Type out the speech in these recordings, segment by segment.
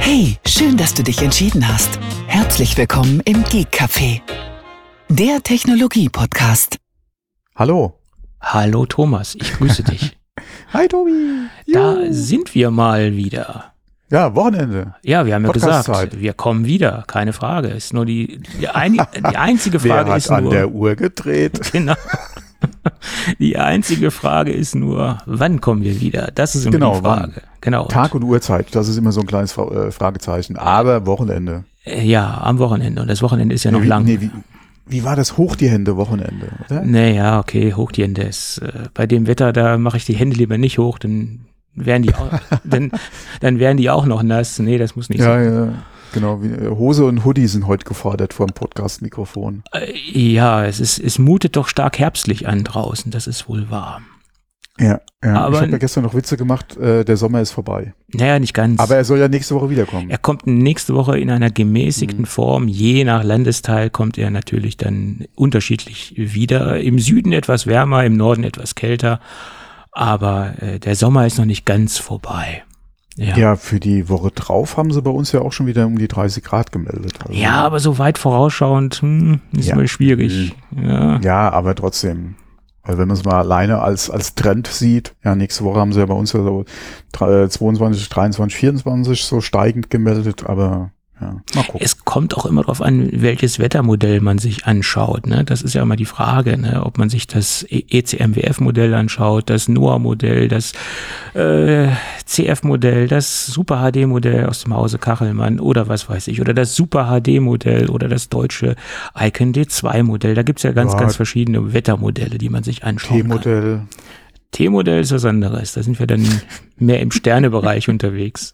Hey, schön, dass du dich entschieden hast. Herzlich willkommen im Geek Café, der Technologie-Podcast. Hallo. Hallo Thomas, ich grüße dich. Hi Tobi. Da sind wir mal wieder. Ja, Wochenende. Ja, wir haben ja gesagt, Podcast-Zeit. wir kommen wieder, keine Frage. Ist nur die einzige Frage Wer hat ist an nur, der Uhr gedreht? genau. Die einzige Frage ist nur, wann kommen wir wieder? Das ist immer Genau, die Frage. wann? Genau. Tag und Uhrzeit, das ist immer so ein kleines Fragezeichen. Aber Wochenende. Ja, am Wochenende. Und das Wochenende ist ja noch lang. Wie war das hoch die Hände Wochenende, oder? Naja, okay, hoch die Hände ist. Bei dem Wetter, da mache ich die Hände lieber nicht hoch, dann wären die auch, dann wären die auch noch nass. Nee, das muss nicht sein. Ja, genau. Hose und Hoodie sind heute gefordert vor dem Podcast-Mikrofon. Ja, es mutet doch stark herbstlich an draußen, das ist wohl wahr. Ja. Aber ich habe ja gestern noch Witze gemacht, der Sommer ist vorbei. Naja, nicht ganz. Aber er soll ja nächste Woche wiederkommen. Er kommt nächste Woche in einer gemäßigten Form. Je nach Landesteil kommt er natürlich dann unterschiedlich wieder. Im Süden etwas wärmer, im Norden etwas kälter. Aber der Sommer ist noch nicht ganz vorbei. Ja, für die Woche drauf haben sie bei uns ja auch schon wieder um die 30 Grad gemeldet. Also, ja, aber so weit vorausschauend ist immer schwierig. Ja, aber trotzdem. Weil wenn man es mal alleine als Trend sieht, ja, nächste Woche haben sie ja bei uns ja so 22, 23, 24 so steigend gemeldet, aber ja, mal gucken. Es kommt auch immer darauf an, welches Wettermodell man sich anschaut. Ne? Das ist ja immer die Frage, ne? Ob man sich das ECMWF-Modell anschaut, das NOAA-Modell, das CF-Modell, das Super-HD-Modell aus dem Hause Kachelmann oder was weiß ich, oder das Super-HD-Modell oder das deutsche Icon D2-Modell. Da gibt's ja ganz verschiedene Wettermodelle, die man sich anschauen kann. T-Modell ist was anderes. Da sind wir dann mehr im Sternebereich unterwegs.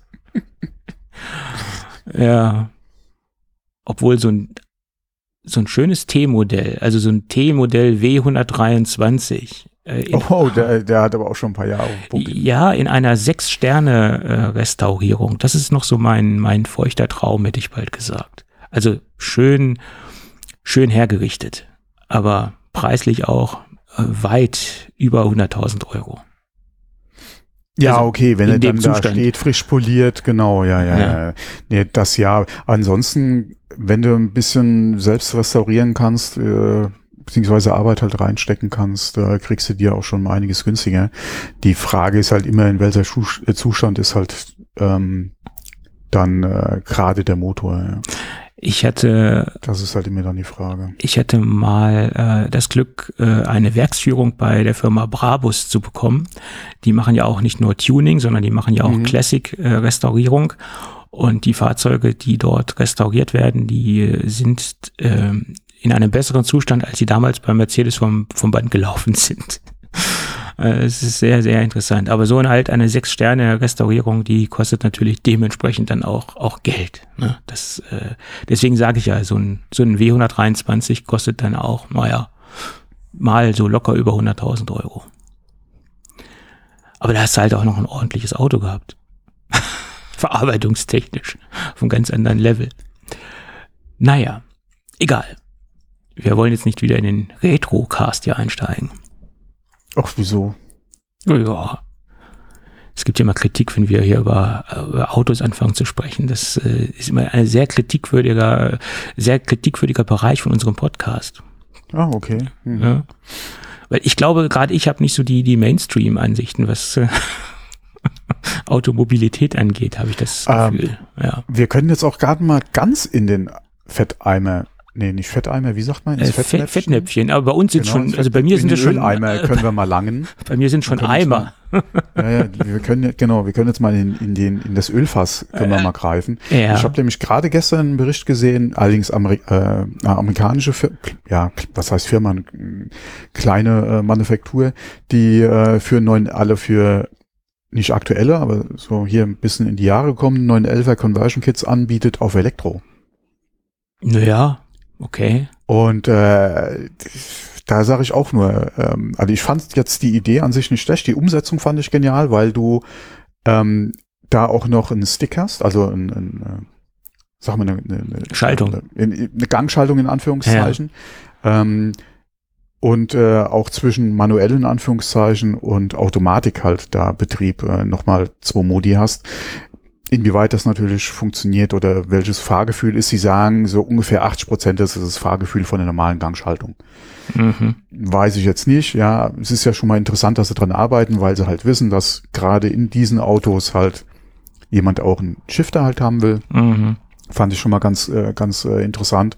Ja, obwohl so ein schönes T-Modell, also so ein T-Modell W123. Der hat aber auch schon ein paar Jahre. Ja, in einer 6-Sterne-Restaurierung. Das ist noch so mein feuchter Traum, hätte ich bald gesagt. Also schön hergerichtet, aber preislich auch weit über 100.000 Euro. Ja, also okay, wenn er dann Zustand da steht, frisch poliert, genau, ja. Nee, das ja. Ansonsten, wenn du ein bisschen selbst restaurieren kannst, beziehungsweise Arbeit halt reinstecken kannst, da kriegst du dir auch schon mal einiges günstiger. Die Frage ist halt immer, in welcher Zustand ist halt dann gerade der Motor. Ja. Das ist halt immer dann die Frage. Ich hatte mal das Glück, eine Werksführung bei der Firma Brabus zu bekommen. Die machen ja auch nicht nur Tuning, sondern die machen ja auch Classic-Restaurierung. Und die Fahrzeuge, die dort restauriert werden, die sind in einem besseren Zustand, als sie damals bei Mercedes vom Band gelaufen sind. Es ist sehr, sehr interessant. Aber so eine 6-Sterne-Restaurierung, die kostet natürlich dementsprechend dann auch Geld. Ne? Deswegen sage ich ja, so ein W123 kostet dann auch, mal so locker über 100.000 Euro. Aber da hast du halt auch noch ein ordentliches Auto gehabt. Verarbeitungstechnisch. Auf einem ganz anderen Level. Naja, egal. Wir wollen jetzt nicht wieder in den Retro-Cast hier einsteigen. Ach, wieso? Ja. Es gibt ja immer Kritik, wenn wir hier über Autos anfangen zu sprechen. Das ist immer ein sehr kritikwürdiger Bereich von unserem Podcast. Ah, okay. Ja. Weil ich glaube, gerade ich habe nicht so die Mainstream-Ansichten, was Automobilität angeht, habe ich das Gefühl. Ja. Wir können jetzt auch gerade mal ganz in den Fetteimer. Nee, nicht Fetteimer, wie sagt man? Fettnäpfchen, aber bei uns sind schon, also bei mir sind es schon Eimer, können wir mal langen. Bei mir sind schon Eimer. Wir können jetzt mal in das Ölfass können wir mal greifen. Ja. Ich habe nämlich gerade gestern einen Bericht gesehen, allerdings amerikanische Firma, was heißt Firma, kleine Manufaktur, die für nicht aktuelle, aber so hier ein bisschen in die Jahre gekommen, 911er Conversion Kits anbietet auf Elektro. Naja. Okay. Und da sage ich auch nur, also ich fand jetzt die Idee an sich nicht schlecht, die Umsetzung fand ich genial, weil du da auch noch einen Stick hast, also eine Schaltung. Eine Gangschaltung in Anführungszeichen. Ja. Und auch zwischen manuell in Anführungszeichen und Automatik halt da Betrieb nochmal 2 Modi hast. Inwieweit das natürlich funktioniert oder welches Fahrgefühl ist, sie sagen, so ungefähr 80% ist das Fahrgefühl von der normalen Gangschaltung. Weiß ich jetzt nicht, ja. Es ist ja schon mal interessant, dass sie dran arbeiten, weil sie halt wissen, dass gerade in diesen Autos halt jemand auch einen Shifter halt haben will. Fand ich schon mal ganz interessant.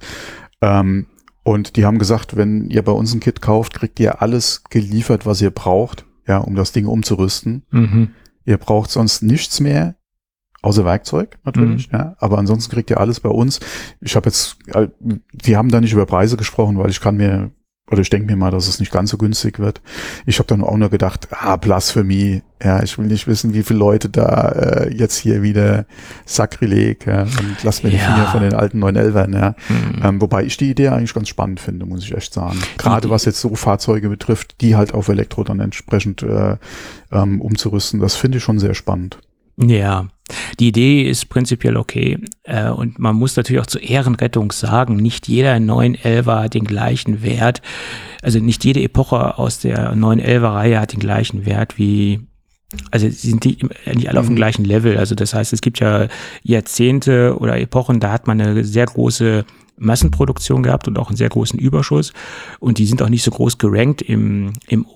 Und die haben gesagt, wenn ihr bei uns ein Kit kauft, kriegt ihr alles geliefert, was ihr braucht, ja, um das Ding umzurüsten. Ihr braucht sonst nichts mehr. Außer Werkzeug natürlich, ja, aber ansonsten kriegt ihr alles bei uns. Ich habe jetzt, die haben da nicht über Preise gesprochen, weil ich denke mir mal, dass es nicht ganz so günstig wird. Ich habe dann auch nur gedacht, Blasphemie, ja, ich will nicht wissen, wie viele Leute da jetzt hier wieder Sakrileg, ja, und lasst mir die Finger von den alten 911ern, ja. Wobei ich die Idee eigentlich ganz spannend finde, muss ich echt sagen. Gerade was jetzt so Fahrzeuge betrifft, die halt auf Elektro dann entsprechend umzurüsten, das finde ich schon sehr spannend. Ja, die Idee ist prinzipiell okay, und man muss natürlich auch zur Ehrenrettung sagen, nicht jeder 911er hat den gleichen Wert, also nicht jede Epoche aus der 911er-Reihe hat den gleichen Wert wie, also sie sind nicht alle auf dem gleichen Level, also das heißt, es gibt ja Jahrzehnte oder Epochen, da hat man eine sehr große Massenproduktion gehabt und auch einen sehr großen Überschuss, und die sind auch nicht so groß gerankt im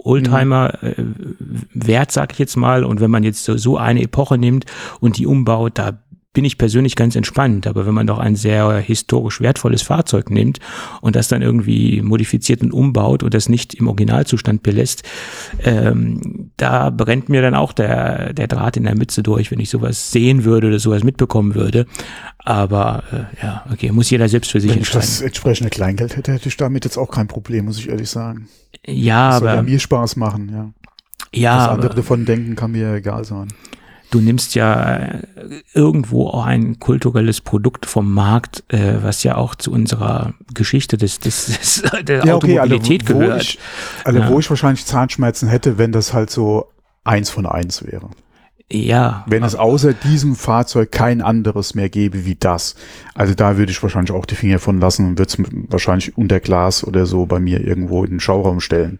Oldtimer-Wert, sag ich jetzt mal, und wenn man jetzt so eine Epoche nimmt und die umbaut, da bin ich persönlich ganz entspannt, aber wenn man doch ein sehr historisch wertvolles Fahrzeug nimmt und das dann irgendwie modifiziert und umbaut und das nicht im Originalzustand belässt, da brennt mir dann auch der Draht in der Mütze durch, wenn ich sowas sehen würde oder sowas mitbekommen würde. Aber okay, muss jeder selbst für sich entscheiden. Wenn ich das entsprechende Kleingeld hätte ich damit jetzt auch kein Problem, muss ich ehrlich sagen. Ja, das soll ja mir Spaß machen, ja. Ja, was andere davon denken, kann mir egal sein. Du nimmst ja irgendwo auch ein kulturelles Produkt vom Markt, was ja auch zu unserer Geschichte der Automobilität gehört. Wo ich wahrscheinlich Zahnschmerzen hätte, wenn das halt so 1 von 1 wäre. Ja. Wenn es außer diesem Fahrzeug kein anderes mehr gäbe wie das. Also da würde ich wahrscheinlich auch die Finger von lassen und würde es wahrscheinlich unter Glas oder so bei mir irgendwo in den Schauraum stellen.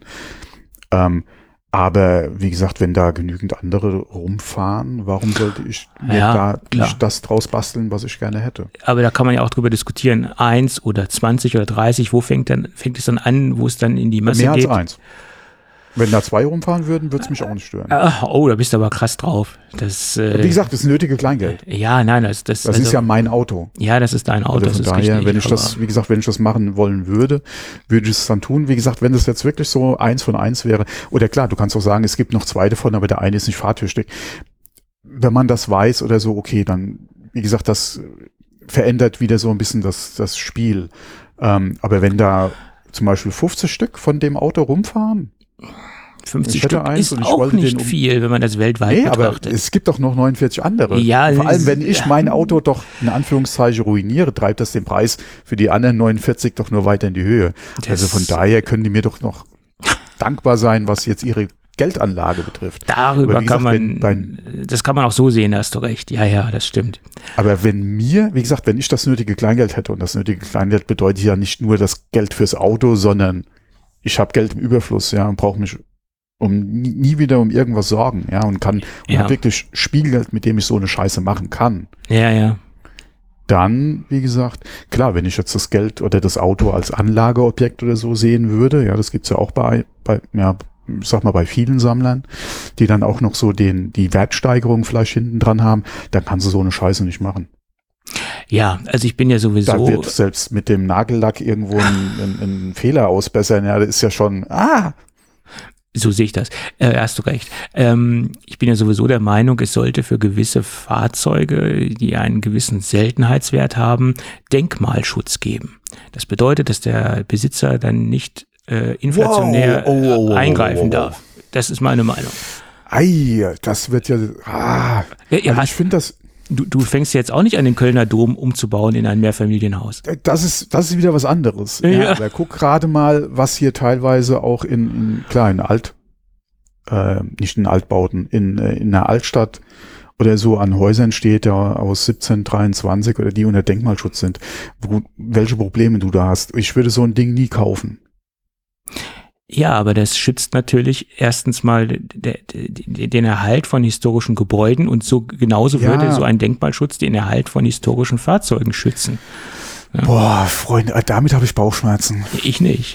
Aber wie gesagt, wenn da genügend andere rumfahren, warum sollte ich mir da nicht das draus basteln, was ich gerne hätte? Aber da kann man ja auch drüber diskutieren, 1 oder 20 oder 30, wo fängt es dann an, wo es dann in die Masse geht? Mehr als 1. Wenn da 2 rumfahren würden, würde es mich auch nicht stören. Oh, da bist du aber krass drauf. Wie gesagt, das nötige Kleingeld. Ja, nein, das ist ja mein Auto. Ja, das ist dein Auto. Also von daher, wenn ich das machen wollen würde ich es dann tun. Wie gesagt, wenn das jetzt wirklich so 1 von 1 wäre, oder klar, du kannst auch sagen, es gibt noch 2 davon, aber der eine ist nicht fahrtüchtig. Wenn man das weiß oder so, okay, dann, wie gesagt, das verändert wieder so ein bisschen das Spiel. Aber wenn da zum Beispiel 50 Stück von dem Auto rumfahren, 50 Stück ist auch nicht viel, wenn man das weltweit betrachtet. Aber es gibt doch noch 49 andere. Ja, vor allem, wenn ich mein Auto doch in Anführungszeichen ruiniere, treibt das den Preis für die anderen 49 doch nur weiter in die Höhe. Also von daher können die mir doch noch dankbar sein, was jetzt ihre Geldanlage betrifft. Darüber kann man, das kann man auch so sehen, da hast du recht. Ja, das stimmt. Aber wenn ich das nötige Kleingeld hätte, und das nötige Kleingeld bedeutet ja nicht nur das Geld fürs Auto, sondern ich habe Geld im Überfluss, ja, und brauche mich nie wieder um irgendwas sorgen, ja, und habe wirklich Spielgeld, mit dem ich so eine Scheiße machen kann. Ja. Dann, wie gesagt, klar, wenn ich jetzt das Geld oder das Auto als Anlageobjekt oder so sehen würde, ja, das gibt's ja auch bei vielen Sammlern, die dann auch noch so die Wertsteigerung vielleicht hinten dran haben, dann kannst du so eine Scheiße nicht machen. Ja, also ich bin ja sowieso... Da wird selbst mit dem Nagellack irgendwo ein Fehler ausbessern, ja, das ist ja schon, So sehe ich das. Hast du recht. Ich bin ja sowieso der Meinung, es sollte für gewisse Fahrzeuge, die einen gewissen Seltenheitswert haben, Denkmalschutz geben. Das bedeutet, dass der Besitzer dann nicht inflationär eingreifen darf. Das ist meine Meinung. Das wird ja... ich finde das... Du fängst jetzt auch nicht an, den Kölner Dom umzubauen in ein Mehrfamilienhaus. Das ist wieder was anderes. Ja. Aber guck gerade mal, was hier teilweise auch nicht in Altbauten, in einer Altstadt oder so an Häusern steht, ja, aus 1723 oder die unter Denkmalschutz sind. Welche Probleme du da hast. Ich würde so ein Ding nie kaufen. Ja, aber das schützt natürlich erstens mal den Erhalt von historischen Gebäuden und so genauso würde so ein Denkmalschutz den Erhalt von historischen Fahrzeugen schützen. Ja. Boah, Freunde, damit habe ich Bauchschmerzen. Ich nicht.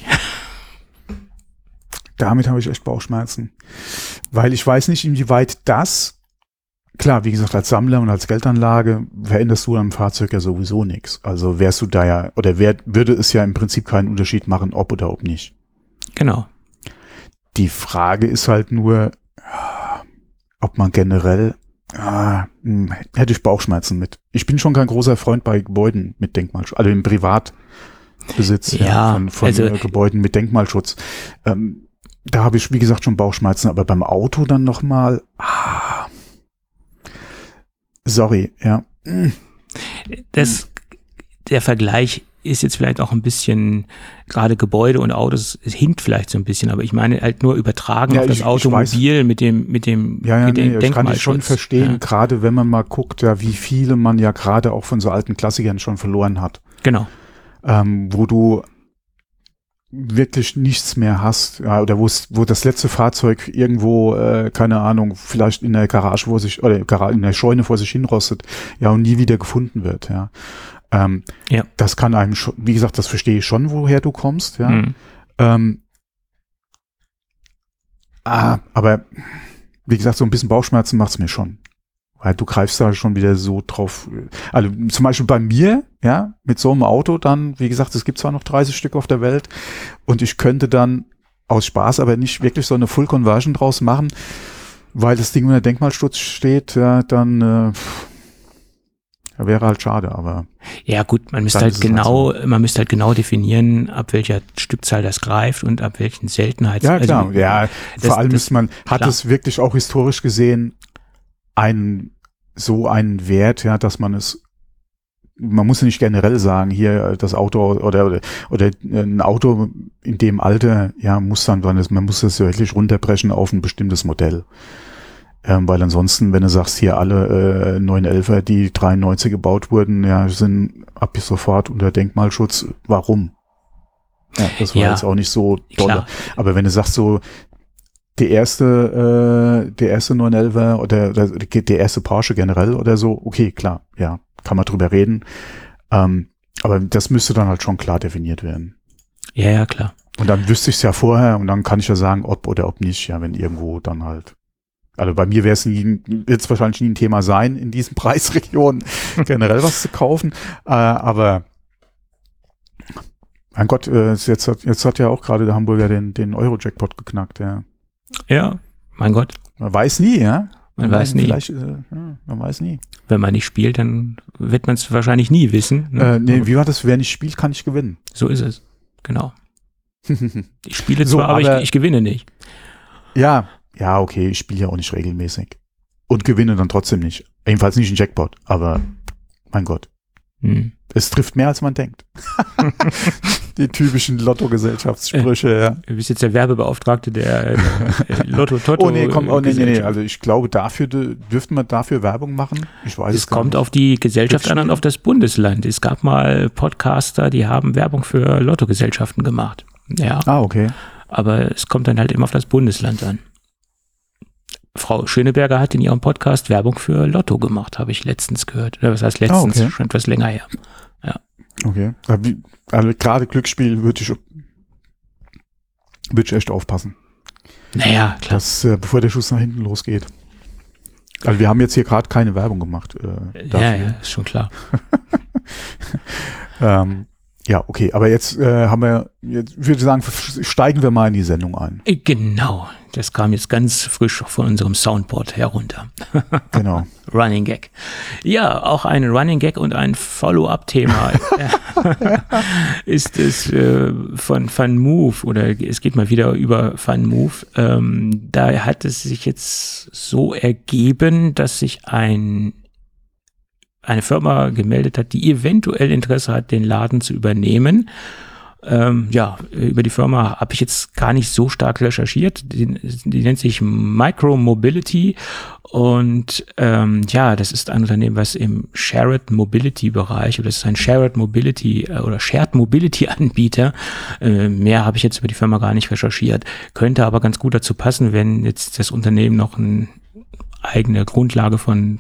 Damit habe ich echt Bauchschmerzen. Weil ich weiß nicht, inwieweit das, klar, wie gesagt, als Sammler und als Geldanlage veränderst du am Fahrzeug ja sowieso nichts. Also wärst du da ja, oder würde es ja im Prinzip keinen Unterschied machen, ob oder ob nicht. Genau. Die Frage ist halt nur, ob man generell, hätte ich Bauchschmerzen mit. Ich bin schon kein großer Freund bei Gebäuden mit Denkmalschutz, also im Privatbesitz von Gebäuden mit Denkmalschutz. Da habe ich, wie gesagt, schon Bauchschmerzen, aber beim Auto dann nochmal, sorry, ja. Der Vergleich ist jetzt vielleicht auch ein bisschen, gerade Gebäude und Autos, es hinkt vielleicht so ein bisschen, aber ich meine halt nur übertragen auf das Automobil mit dem Denkmalschutz. Ich kann ich schon verstehen, gerade wenn man mal guckt, ja, wie viele man ja gerade auch von so alten Klassikern schon verloren hat. Genau. Wo du wirklich nichts mehr hast, ja, oder wo das letzte Fahrzeug irgendwo, keine Ahnung, vielleicht in der Garage in der Scheune vor sich hinrostet, ja, und nie wieder gefunden wird, ja. Das kann einem schon, wie gesagt, das verstehe ich schon, woher du kommst, ja. Aber wie gesagt, so ein bisschen Bauchschmerzen macht's mir schon. Weil du greifst da schon wieder so drauf. Also zum Beispiel bei mir, ja, mit so einem Auto dann, wie gesagt, es gibt zwar noch 30 Stück auf der Welt und ich könnte dann aus Spaß aber nicht wirklich so eine Full Conversion draus machen, weil das Ding unter Denkmalschutz steht, ja, dann wäre halt schade, aber. Ja gut, man müsste halt genau definieren, ab welcher Stückzahl das greift und ab welchen Seltenheitsgraden. Ja, klar, vor allem hat es wirklich auch historisch gesehen einen Wert, ja, dass man muss nicht generell sagen, hier das Auto oder ein Auto in dem Alter, ja, man muss das wirklich runterbrechen auf ein bestimmtes Modell. Weil ansonsten, wenn du sagst, hier alle 911er, die 93 gebaut wurden, ja, sind ab sofort unter Denkmalschutz. Warum? Ja, das war jetzt auch nicht so doll. Aber wenn du sagst so, der erste 911er oder der erste Porsche generell oder so, okay, klar, ja, kann man drüber reden. Aber das müsste dann halt schon klar definiert werden. Ja, klar. Und dann wüsste ich es ja vorher und dann kann ich ja sagen, ob oder ob nicht, ja, wenn irgendwo dann halt. Also bei mir wird es wahrscheinlich nie ein Thema sein, in diesen Preisregionen generell was zu kaufen. Aber mein Gott, jetzt hat ja auch gerade der Hamburger den Euro-Jackpot geknackt, ja. Ja, mein Gott. Man weiß nie, ja. Man weiß nie. Man weiß nie. Wenn man nicht spielt, dann wird man es wahrscheinlich nie wissen. Ne? Wie war das? Wer nicht spielt, kann nicht gewinnen. So ist es. Genau. Ich spiele zwar, aber ich gewinne nicht. Ja, okay, ich spiele ja auch nicht regelmäßig. Und gewinne dann trotzdem nicht. Jedenfalls nicht einen Jackpot, aber mein Gott. Es trifft mehr, als man denkt. Die typischen Lotto-Gesellschaftssprüche, ja. Du bist jetzt der Werbebeauftragte der Lotto-Toto. Nee. Also ich glaube, dürfte man dafür Werbung machen? Ich weiß es gar nicht. Es kommt auf die Gesellschaft an und auf das Bundesland. Es gab mal Podcaster, die haben Werbung für Lotto-Gesellschaften gemacht. Ja. Okay. Aber es kommt dann halt immer auf das Bundesland an. Frau Schöneberger hat in ihrem Podcast Werbung für Lotto gemacht, habe ich letztens gehört. Oder was heißt letztens? Okay. Schon etwas länger her. Ja. Okay. Also gerade Glücksspiel würde ich echt aufpassen. Naja, klar. Bevor der Schuss nach hinten losgeht. Also wir haben jetzt hier gerade keine Werbung gemacht. Ja, ist schon klar. Ja, okay, aber jetzt würde ich sagen, steigen wir mal in die Sendung ein. Genau, das kam jetzt ganz frisch von unserem Soundboard herunter. Genau. Running Gag. Ja, auch ein Running Gag und ein Follow-up-Thema ist es von FunMove, oder es geht mal wieder über FunMove. Da hat es sich jetzt so ergeben, dass sich eine Firma gemeldet hat, die eventuell Interesse hat, den Laden zu übernehmen. Über die Firma habe ich jetzt gar nicht so stark recherchiert. Die nennt sich Micromobility und das ist ein Unternehmen, was im Shared Mobility Bereich, oder das ist ein Shared Mobility Anbieter. Mehr habe ich jetzt über die Firma gar nicht recherchiert. Könnte aber ganz gut dazu passen, wenn jetzt das Unternehmen noch eine eigene Grundlage von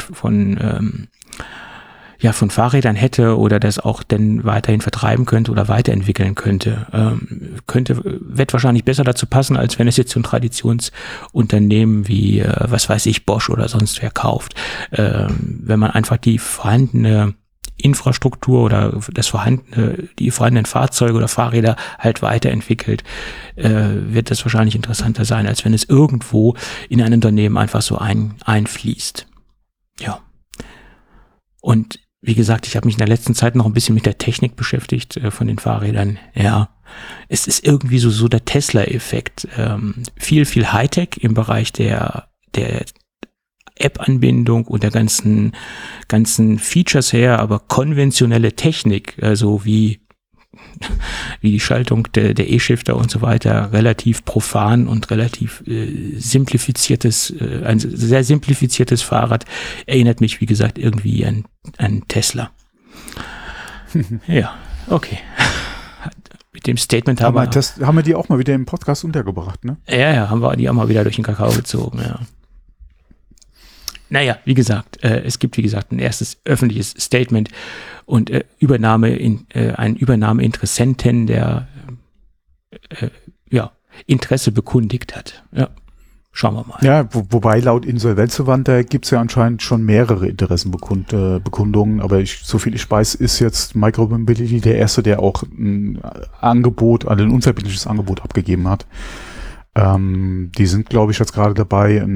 Fahrrädern hätte oder das auch dann weiterhin vertreiben könnte oder weiterentwickeln könnte. Wird wahrscheinlich besser dazu passen, als wenn es jetzt so ein Traditionsunternehmen wie, Bosch oder sonst wer kauft. Wenn man einfach die vorhandene Infrastruktur oder die vorhandenen Fahrzeuge oder Fahrräder halt weiterentwickelt, wird das wahrscheinlich interessanter sein, als wenn es irgendwo in ein Unternehmen einfach so einfließt. Ja. Und wie gesagt, ich habe mich in der letzten Zeit noch ein bisschen mit der Technik beschäftigt von den Fahrrädern. Ja, es ist irgendwie so der Tesla-Effekt. Viel Hightech im Bereich der App-Anbindung und der ganzen Features her, aber konventionelle Technik, also wie die Schaltung der E-Shifter und so weiter, relativ profan und relativ ein sehr simplifiziertes Fahrrad, erinnert mich, wie gesagt, irgendwie an Tesla. Ja, okay. Mit dem Statement haben wir die auch mal wieder im Podcast untergebracht, ne? Ja, haben wir die auch mal wieder durch den Kakao gezogen, ja. Naja, wie gesagt, es gibt, ein erstes öffentliches Statement und einen Übernahmeinteressenten, der Interesse bekundigt hat. Ja, schauen wir mal. Ja, wobei laut Insolvenzverwandt gibt es ja anscheinend schon mehrere Interessenbekundungen, aber soviel ich weiß, ist jetzt Micromobility der erste, der auch ein unverbindliches Angebot abgegeben hat. Die sind, glaube ich, jetzt gerade dabei,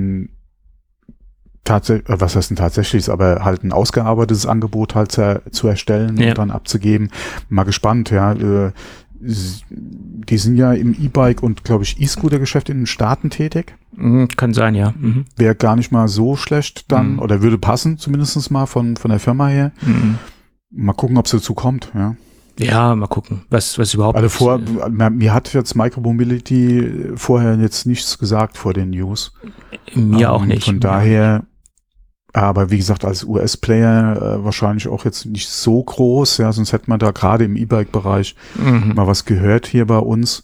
was heißt denn tatsächlich, aber halt ein ausgearbeitetes Angebot halt zu erstellen und dann abzugeben. Mal gespannt, ja. Die sind ja im E-Bike und, glaube ich, E-Scooter-Geschäft in den Staaten tätig. Kann sein, ja. Mhm. Wäre gar nicht mal so schlecht dann, oder würde passen, zumindest mal von der Firma her. Mhm. Mal gucken, ob es dazu kommt, ja. Ja, mal gucken, was überhaupt. Also mir hat jetzt Micromobility vorher jetzt nichts gesagt vor den News. Mir auch nicht. Von daher, aber wie gesagt, als US-Player wahrscheinlich auch jetzt nicht so groß, ja, sonst hätte man da gerade im E-Bike-Bereich mal was gehört hier bei uns.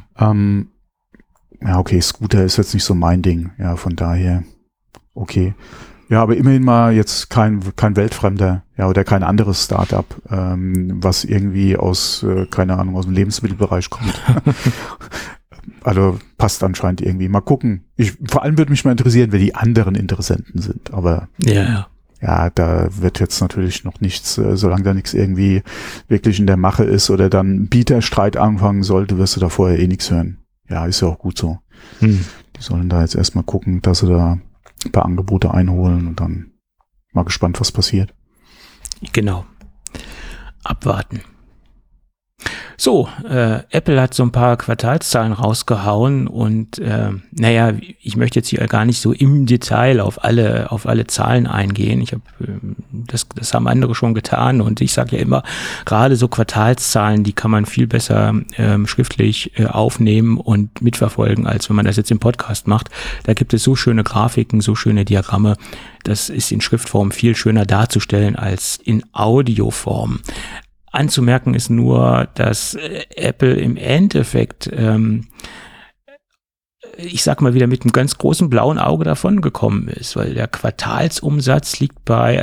Ja, okay, Scooter ist jetzt nicht so mein Ding, ja, von daher, okay. Ja, aber immerhin mal jetzt kein Weltfremder, ja, oder kein anderes Startup, was irgendwie aus dem Lebensmittelbereich kommt. Also passt anscheinend irgendwie. Mal gucken. Vor allem würde mich mal interessieren, wer die anderen Interessenten sind. Aber ja, da wird jetzt natürlich noch nichts, solange da nichts irgendwie wirklich in der Mache ist oder dann Bieterstreit anfangen sollte, wirst du da vorher eh nichts hören. Ja, ist ja auch gut so. Die sollen da jetzt erstmal gucken, dass sie da ein paar Angebote einholen und dann mal gespannt, was passiert. Genau. Abwarten. So, Apple hat so ein paar Quartalszahlen rausgehauen und ich möchte jetzt hier gar nicht so im Detail auf alle Zahlen eingehen. Das haben andere schon getan und ich sage ja immer, gerade so Quartalszahlen, die kann man viel besser schriftlich aufnehmen und mitverfolgen, als wenn man das jetzt im Podcast macht. Da gibt es so schöne Grafiken, so schöne Diagramme. Das ist in Schriftform viel schöner darzustellen als in Audioform. Anzumerken ist nur, dass Apple im Endeffekt, ich sag mal wieder, mit einem ganz großen blauen Auge davon gekommen ist, weil der Quartalsumsatz liegt bei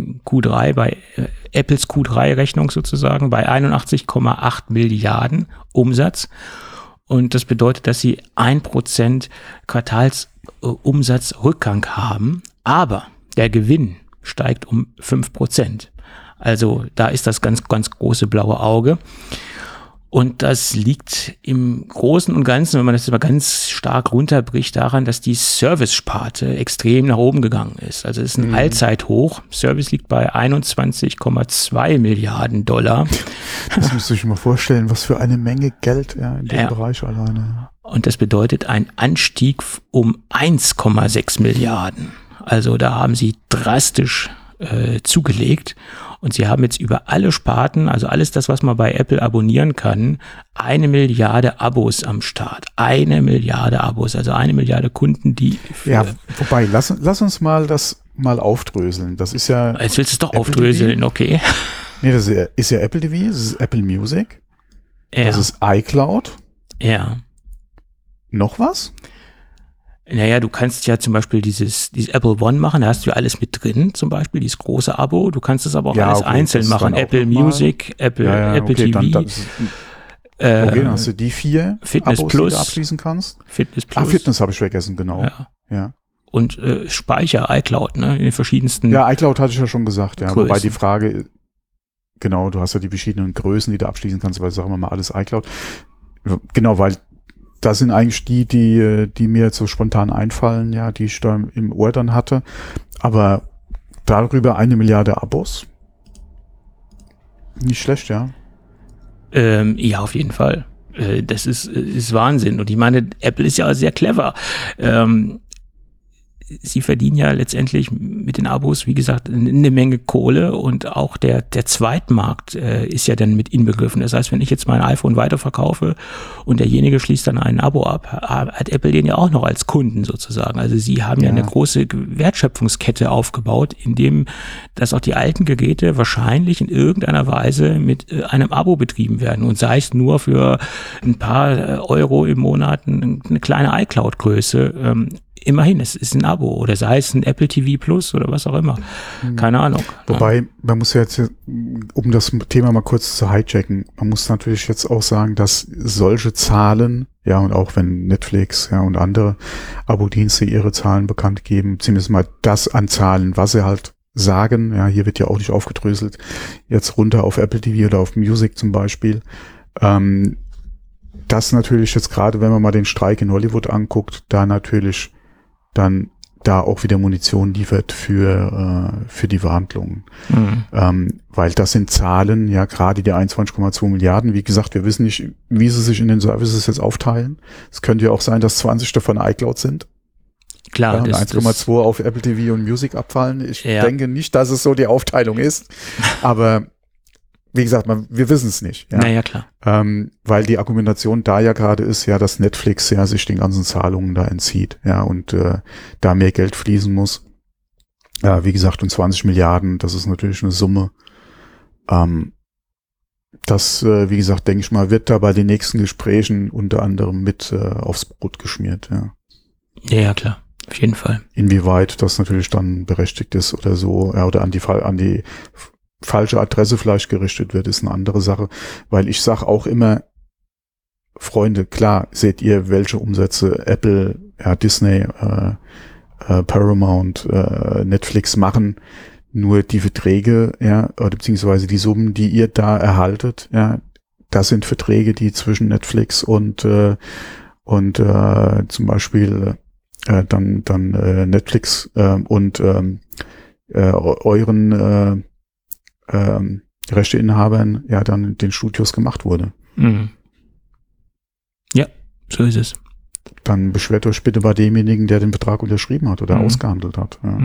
Apples Q3-Rechnung sozusagen, bei 81,8 Milliarden Umsatz. Und das bedeutet, dass sie 1% Quartalsumsatzrückgang haben, aber der Gewinn steigt um 5%. Also da ist das ganz, ganz große blaue Auge. Und das liegt im Großen und Ganzen, wenn man das mal ganz stark runterbricht, daran, dass die Service-Sparte extrem nach oben gegangen ist. Also es ist ein Allzeithoch. Service liegt bei 21,2 Milliarden $. Das müsst ihr euch mal vorstellen, was für eine Menge Geld in dem Bereich alleine. Und das bedeutet ein Anstieg um 1,6 Milliarden. Also da haben sie drastisch zugelegt. Und sie haben jetzt über alle Sparten, also alles das, was man bei Apple abonnieren kann, 1 Milliarde Abos am Start. 1 Milliarde Abos, also 1 Milliarde Kunden, die... Ja, wobei, lass uns mal das mal aufdröseln. Das ist ja... Jetzt willst du es doch aufdröseln, TV. Okay. Nee, das ist ja Apple TV, das ist Apple Music, das ist iCloud. Ja. Noch was? Naja, du kannst ja zum Beispiel dieses Apple One machen, da hast du ja alles mit drin, zum Beispiel dieses große Abo. Du kannst es aber auch alles einzeln machen. Apple Music, Apple TV. Dann hast du die 4 Fitness Abos, Plus, die du abschließen kannst. Fitness Plus. Fitness habe ich vergessen, genau. Ja. Und Speicher, iCloud, ne, in den verschiedensten. Ja, iCloud hatte ich ja schon gesagt, ja. Größen. Wobei die Frage, genau, du hast ja die verschiedenen Größen, die du abschließen kannst, weil sagen wir mal alles iCloud. Genau, weil das sind eigentlich die mir jetzt so spontan einfallen, ja, die ich da im Ohr dann hatte. Aber darüber 1 Milliarde Abos. Nicht schlecht, ja. Ja, auf jeden Fall. Das ist Wahnsinn. Und ich meine, Apple ist ja sehr clever. Sie verdienen ja letztendlich mit den Abos, wie gesagt, eine Menge Kohle, und auch der Zweitmarkt ist ja dann mit inbegriffen. Das heißt, wenn ich jetzt mein iPhone weiterverkaufe und derjenige schließt dann ein Abo ab, hat Apple den ja auch noch als Kunden sozusagen. Also sie haben ja eine große Wertschöpfungskette aufgebaut, indem dass auch die alten Geräte wahrscheinlich in irgendeiner Weise mit einem Abo betrieben werden, und sei es nur für ein paar Euro im Monat eine kleine iCloud-Größe. Immerhin, es ist ein Abo, oder sei es ein Apple TV Plus oder was auch immer. Keine Ahnung. Wobei, man muss ja jetzt, um das Thema mal kurz zu hijacken, man muss natürlich jetzt auch sagen, dass solche Zahlen, ja, und auch wenn Netflix, ja, und andere Abo-Dienste ihre Zahlen bekannt geben, zumindest mal das an Zahlen, was sie halt sagen, ja, hier wird ja auch nicht aufgedröselt, jetzt runter auf Apple TV oder auf Music zum Beispiel, das natürlich jetzt gerade, wenn man mal den Streik in Hollywood anguckt, da natürlich dann da auch wieder Munition liefert für die Verhandlungen. Weil das sind Zahlen, ja, gerade die 21,2 Milliarden. Wie gesagt, wir wissen nicht, wie sie sich in den Services jetzt aufteilen. Es könnte ja auch sein, dass 20 davon iCloud sind. Klar. Ja, und 1,2 auf Apple TV und Music abfallen. Ich denke nicht, dass es so die Aufteilung ist. Aber wie gesagt, wir wissen es nicht. Ja. Naja, klar. Weil die Argumentation da ja gerade ist, ja, dass Netflix ja sich den ganzen Zahlungen da entzieht, ja, und da mehr Geld fließen muss. Wie gesagt, und 20 Milliarden, das ist natürlich eine Summe. Das, wie gesagt, denke ich mal, wird da bei den nächsten Gesprächen unter anderem mit aufs Brot geschmiert, ja. Ja, klar. Auf jeden Fall. Inwieweit das natürlich dann berechtigt ist oder so, ja, oder an die falsche Adresse vielleicht gerichtet wird, ist eine andere Sache, weil ich sage auch immer, Freunde, klar, seht ihr, welche Umsätze Apple, ja, Disney, Paramount, Netflix machen, nur die Verträge, ja, oder beziehungsweise die Summen, die ihr da erhaltet, ja, das sind Verträge, die zwischen Netflix und zum Beispiel dann Netflix und euren Rechteinhabern ja dann in den Studios gemacht wurde. Ja, so ist es. Dann beschwert euch bitte bei demjenigen, der den Betrag unterschrieben hat oder ausgehandelt hat. Ja.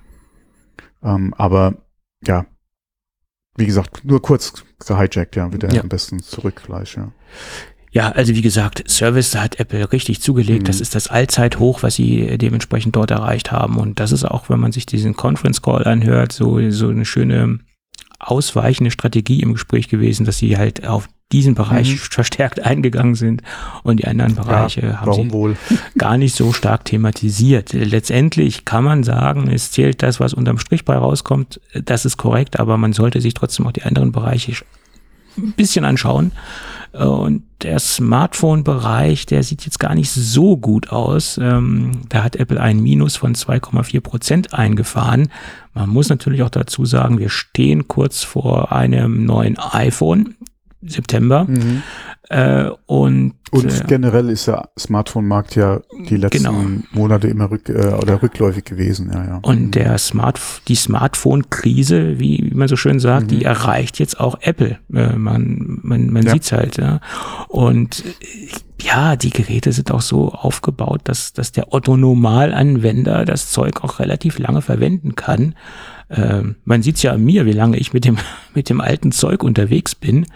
Aber ja, wie gesagt, nur kurz gehijackt, ja, wieder am besten zurück gleich, ja. Ja, also wie gesagt, Service, da hat Apple richtig zugelegt. Das ist das Allzeithoch, was sie dementsprechend dort erreicht haben. Und das ist auch, wenn man sich diesen Conference Call anhört, so eine schöne ausweichende Strategie im Gespräch gewesen, dass sie halt auf diesen Bereich verstärkt eingegangen sind, und die anderen Bereiche haben sie gar nicht so stark thematisiert. Letztendlich kann man sagen, es zählt das, was unterm Strich bei rauskommt, das ist korrekt, aber man sollte sich trotzdem auch die anderen Bereiche ein bisschen anschauen. Und der Smartphone-Bereich, der sieht jetzt gar nicht so gut aus. Da hat Apple ein Minus von 2,4% eingefahren. Man muss natürlich auch dazu sagen, wir stehen kurz vor einem neuen iPhone, September. Und generell ist der Smartphone-Markt ja die letzten Monate immer rückläufig gewesen. Ja. Und die Smartphone-Krise, wie man so schön sagt, die erreicht jetzt auch Apple. Man sieht's halt. Ja. Und ja, die Geräte sind auch so aufgebaut, dass der Otto-Normalanwender das Zeug auch relativ lange verwenden kann. Man sieht es ja an mir, wie lange ich mit dem alten Zeug unterwegs bin.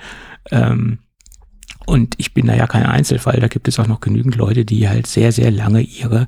Und ich bin da ja kein Einzelfall. Da gibt es auch noch genügend Leute, die halt sehr, sehr lange ihre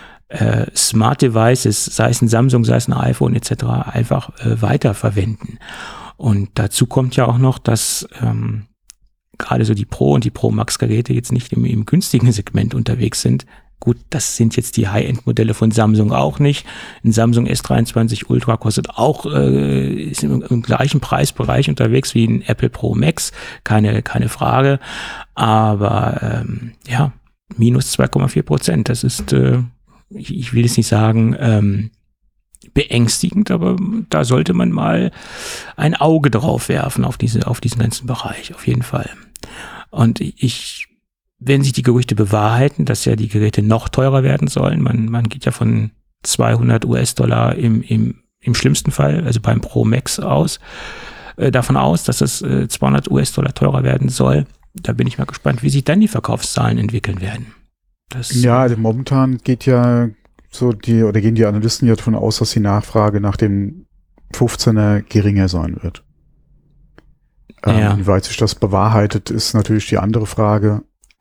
Smart Devices, sei es ein Samsung, sei es ein iPhone etc., einfach weiterverwenden. Und dazu kommt ja auch noch, dass gerade so die Pro und die Pro Max Geräte jetzt nicht im günstigen Segment unterwegs sind. Gut, das sind jetzt die High-End-Modelle von Samsung auch nicht. Ein Samsung S23 Ultra kostet auch, ist im gleichen Preisbereich unterwegs wie ein Apple Pro Max, keine Frage. Aber ja, minus 2,4%. Das ist, ich will jetzt nicht sagen, beängstigend, aber da sollte man mal ein Auge drauf werfen auf diesen ganzen Bereich, auf jeden Fall. Und wenn sich die Gerüchte bewahrheiten, dass ja die Geräte noch teurer werden sollen, man geht ja von $200 im schlimmsten Fall, also beim Pro Max davon aus, dass es $200 teurer werden soll. Da bin ich mal gespannt, wie sich dann die Verkaufszahlen entwickeln werden. Ja, also momentan gehen die Analysten ja davon aus, dass die Nachfrage nach dem 15er geringer sein wird. Ja. Inwieweit sich das bewahrheitet, ist natürlich die andere Frage.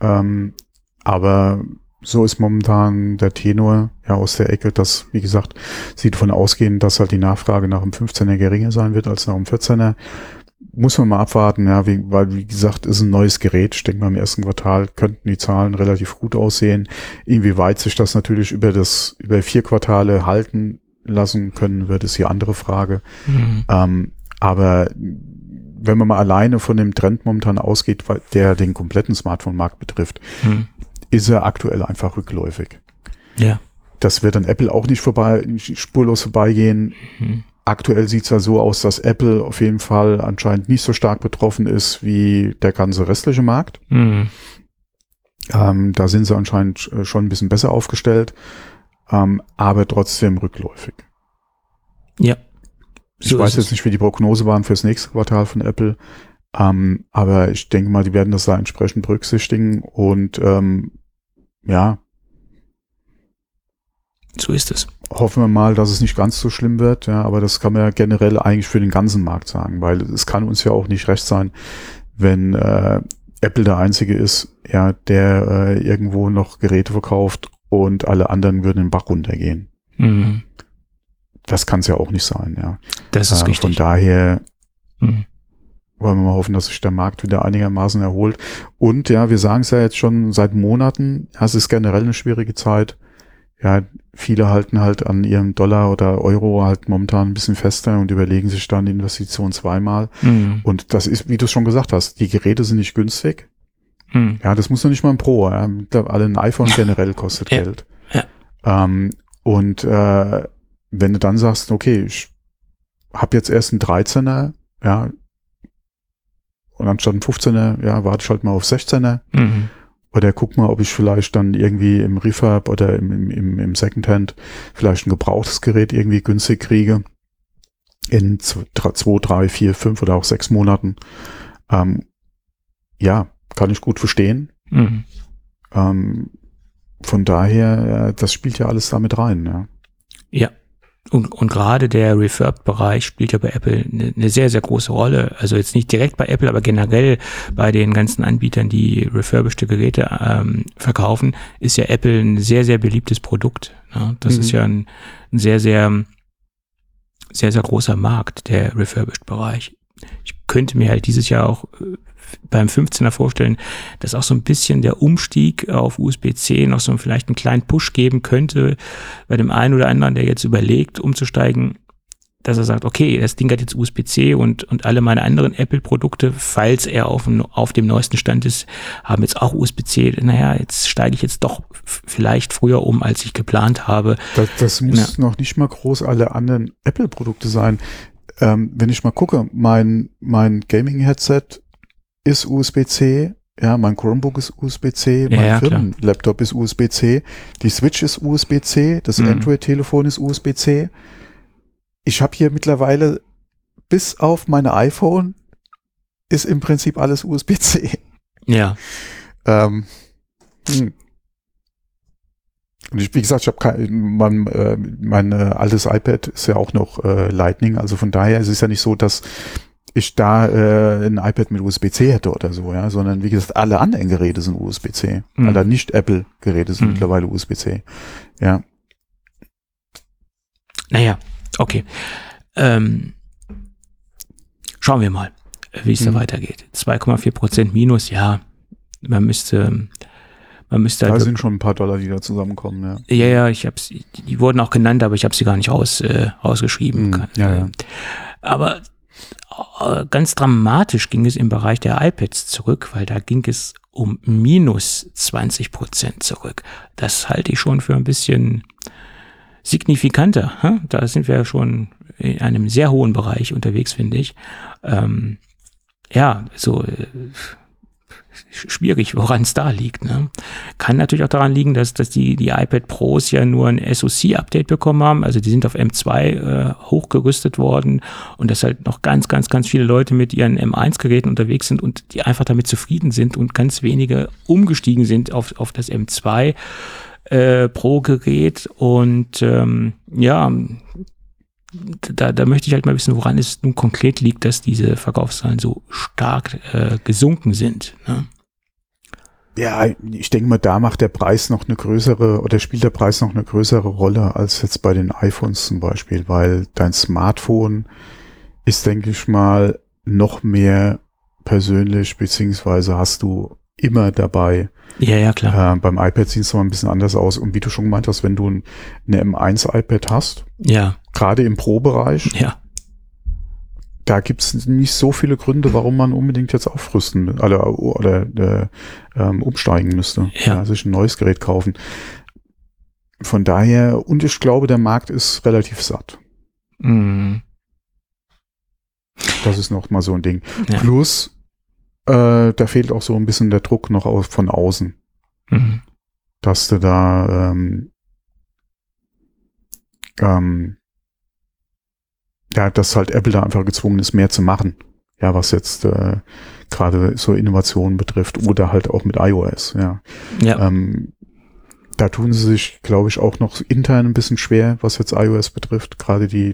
Aber so ist momentan der Tenor ja aus der Ecke, dass, wie gesagt, sie davon ausgehen, dass halt die Nachfrage nach dem 15er geringer sein wird als nach dem 14er. Muss man mal abwarten, ja, weil, wie gesagt, ist ein neues Gerät. Ich denke mal, im ersten Quartal könnten die Zahlen relativ gut aussehen. Inwieweit sich das natürlich über 4 Quartale halten lassen können wird, ist die andere Frage. Mhm. Aber wenn man mal alleine von dem Trend momentan ausgeht, der den kompletten Smartphone-Markt betrifft, ist er aktuell einfach rückläufig. Ja. Das wird an Apple auch nicht spurlos vorbeigehen. Mhm. Aktuell sieht es ja so aus, dass Apple auf jeden Fall anscheinend nicht so stark betroffen ist wie der ganze restliche Markt. Mhm. Da sind sie anscheinend schon ein bisschen besser aufgestellt, aber trotzdem rückläufig. Ja. Ich weiß jetzt nicht, wie die Prognose waren fürs nächste Quartal von Apple, aber ich denke mal, die werden das da entsprechend berücksichtigen und ja. So ist es. Hoffen wir mal, dass es nicht ganz so schlimm wird, ja, aber das kann man ja generell eigentlich für den ganzen Markt sagen, weil es kann uns ja auch nicht recht sein, wenn Apple der Einzige ist, ja, der irgendwo noch Geräte verkauft und alle anderen würden den Bach runtergehen. Mhm. Das kann es ja auch nicht sein, ja. Das ist richtig. Von daher wollen wir mal hoffen, dass sich der Markt wieder einigermaßen erholt. Und ja, wir sagen es ja jetzt schon seit Monaten, ja, es ist generell eine schwierige Zeit. Ja, viele halten halt an ihrem Dollar oder Euro halt momentan ein bisschen fester und überlegen sich dann die Investition zweimal. Mhm. Und das ist, wie du es schon gesagt hast, die Geräte sind nicht günstig. Mhm. Ja, das muss noch nicht mal ein Pro. Ja. Mittlerweile ein iPhone generell kostet Geld. Ja. Und wenn du dann sagst, okay, ich habe jetzt erst einen 13er, ja, und anstatt einen 15er, ja, warte ich halt mal auf 16er. Mhm. Oder guck mal, ob ich vielleicht dann irgendwie im Refurb oder im Secondhand vielleicht ein gebrauchtes Gerät irgendwie günstig kriege. In 2, 3, 4, 5 oder auch 6 Monaten. Ja, kann ich gut verstehen. Mhm. Von daher, das spielt ja alles damit rein, ja. Ja. Und gerade der Refurbed-Bereich spielt ja bei Apple eine sehr, sehr große Rolle. Also jetzt nicht direkt bei Apple, aber generell bei den ganzen Anbietern, die refurbished Geräte verkaufen, ist ja Apple ein sehr, sehr beliebtes Produkt. Ja, das ist ja ein sehr, sehr, sehr, sehr großer Markt, der Refurbished-Bereich. Ich könnte mir halt dieses Jahr auch beim 15er vorstellen, dass auch so ein bisschen der Umstieg auf USB-C noch so vielleicht einen kleinen Push geben könnte bei dem einen oder anderen, der jetzt überlegt, umzusteigen, dass er sagt, okay, das Ding hat jetzt USB-C und alle meine anderen Apple-Produkte, falls er auf dem neuesten Stand ist, haben jetzt auch USB-C. Naja, jetzt steige ich jetzt doch vielleicht früher um, als ich geplant habe. Das muss noch nicht mal groß alle anderen Apple-Produkte sein. Wenn ich mal gucke, mein Gaming-Headset ist USB-C, ja, mein Chromebook ist USB-C, mein Firmenlaptop ist USB-C, die Switch ist USB-C, das Android-Telefon ist USB-C. Ich habe hier mittlerweile, bis auf meine iPhone, ist im Prinzip alles USB-C. Ja. Und wie gesagt, ich habe mein altes iPad ist ja auch noch Lightning, also von daher ist es ja nicht so, dass ich da ein iPad mit USB-C hätte oder so, ja, sondern wie gesagt, alle anderen Geräte sind USB-C. Alle Nicht-Apple-Geräte sind mittlerweile USB-C. Ja. Naja, okay. Schauen wir mal, wie es da weitergeht. 2,4% Minus, ja, man müsste da halt sind schon ein paar Dollar, die da zusammenkommen, ja. Ja, die wurden auch genannt, aber ich habe sie gar nicht rausgeschrieben. Ja. Aber ganz dramatisch ging es im Bereich der iPads zurück, weil da ging es um minus 20% zurück. Das halte ich schon für ein bisschen signifikanter. Hm? Da sind wir schon in einem sehr hohen Bereich unterwegs, finde ich. Schwierig, woran es da liegt. Ne? Kann natürlich auch daran liegen, dass die iPad Pros ja nur ein SoC-Update bekommen haben. Also die sind auf M2 hochgerüstet worden und dass halt noch ganz, ganz, ganz viele Leute mit ihren M1-Geräten unterwegs sind und die einfach damit zufrieden sind und ganz wenige umgestiegen sind auf das M2 Pro-Gerät. Und da möchte ich halt mal wissen, woran es nun konkret liegt, dass diese Verkaufszahlen so stark gesunken sind. Ne? Ja, ich denke mal, da macht der Preis noch eine größere, oder spielt der Preis noch eine größere Rolle als jetzt bei den iPhones zum Beispiel, weil dein Smartphone ist, denke ich mal, noch mehr persönlich, beziehungsweise hast du immer dabei. Ja, klar. Beim iPad sieht es noch ein bisschen anders aus. Und wie du schon gemeint hast, wenn du eine M1 iPad hast, ja, gerade im Pro-Bereich, ja, da gibt es nicht so viele Gründe, warum man unbedingt jetzt aufrüsten oder umsteigen müsste, sich ein neues Gerät kaufen. Von daher, und ich glaube, der Markt ist relativ satt. Mhm. Das ist noch mal so ein Ding. Ja. Plus, da fehlt auch so ein bisschen der Druck noch von außen. Mhm. Dass du da dass halt Apple da einfach gezwungen ist, mehr zu machen. Ja, was jetzt gerade so Innovationen betrifft oder halt auch mit iOS, ja. Da tun sie sich, glaube ich, auch noch intern ein bisschen schwer, was jetzt iOS betrifft, gerade die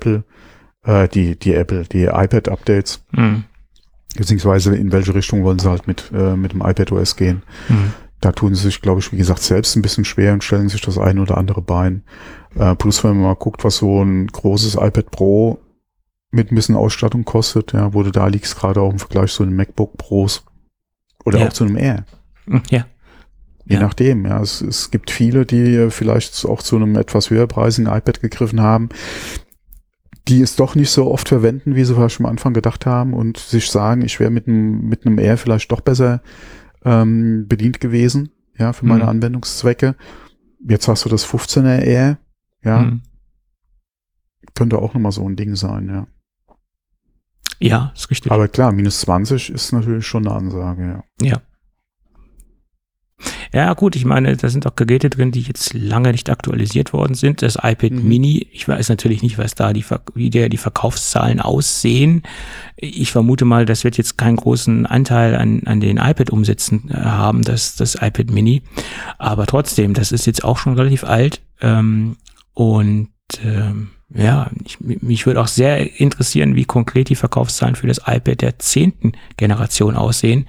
iPad-Updates. Mhm. Beziehungsweise in welche Richtung wollen sie halt mit dem iPadOS gehen. Mhm. Da tun sie sich, glaube ich, wie gesagt, selbst ein bisschen schwer und stellen sich das ein oder andere Bein. Plus, wenn man mal guckt, was so ein großes iPad Pro mit ein bisschen Ausstattung kostet, ja, wo du da liegst, gerade auch im Vergleich zu den MacBook Pros oder auch zu einem Air. Ja. Je nachdem, ja. Es gibt viele, die vielleicht auch zu einem etwas höherpreisigen iPad gegriffen haben, die es doch nicht so oft verwenden, wie sie vielleicht am Anfang gedacht haben und sich sagen, ich wäre mit einem Air vielleicht doch besser bedient gewesen, ja, für meine Anwendungszwecke. Jetzt hast du das 15er Air, ja. Könnte auch nochmal so ein Ding sein, ja. Ja, ist richtig. Aber klar, minus 20 ist natürlich schon eine Ansage, ja. Ja. Ja, gut, ich meine, da sind auch Geräte drin, die jetzt lange nicht aktualisiert worden sind. Das iPad Mini, ich weiß natürlich nicht, wie die Verkaufszahlen aussehen. Ich vermute mal, das wird jetzt keinen großen Anteil an den iPad-Umsätzen haben, das iPad Mini. Aber trotzdem, das ist jetzt auch schon relativ alt. Mich würde auch sehr interessieren, wie konkret die Verkaufszahlen für das iPad der 10. Generation aussehen.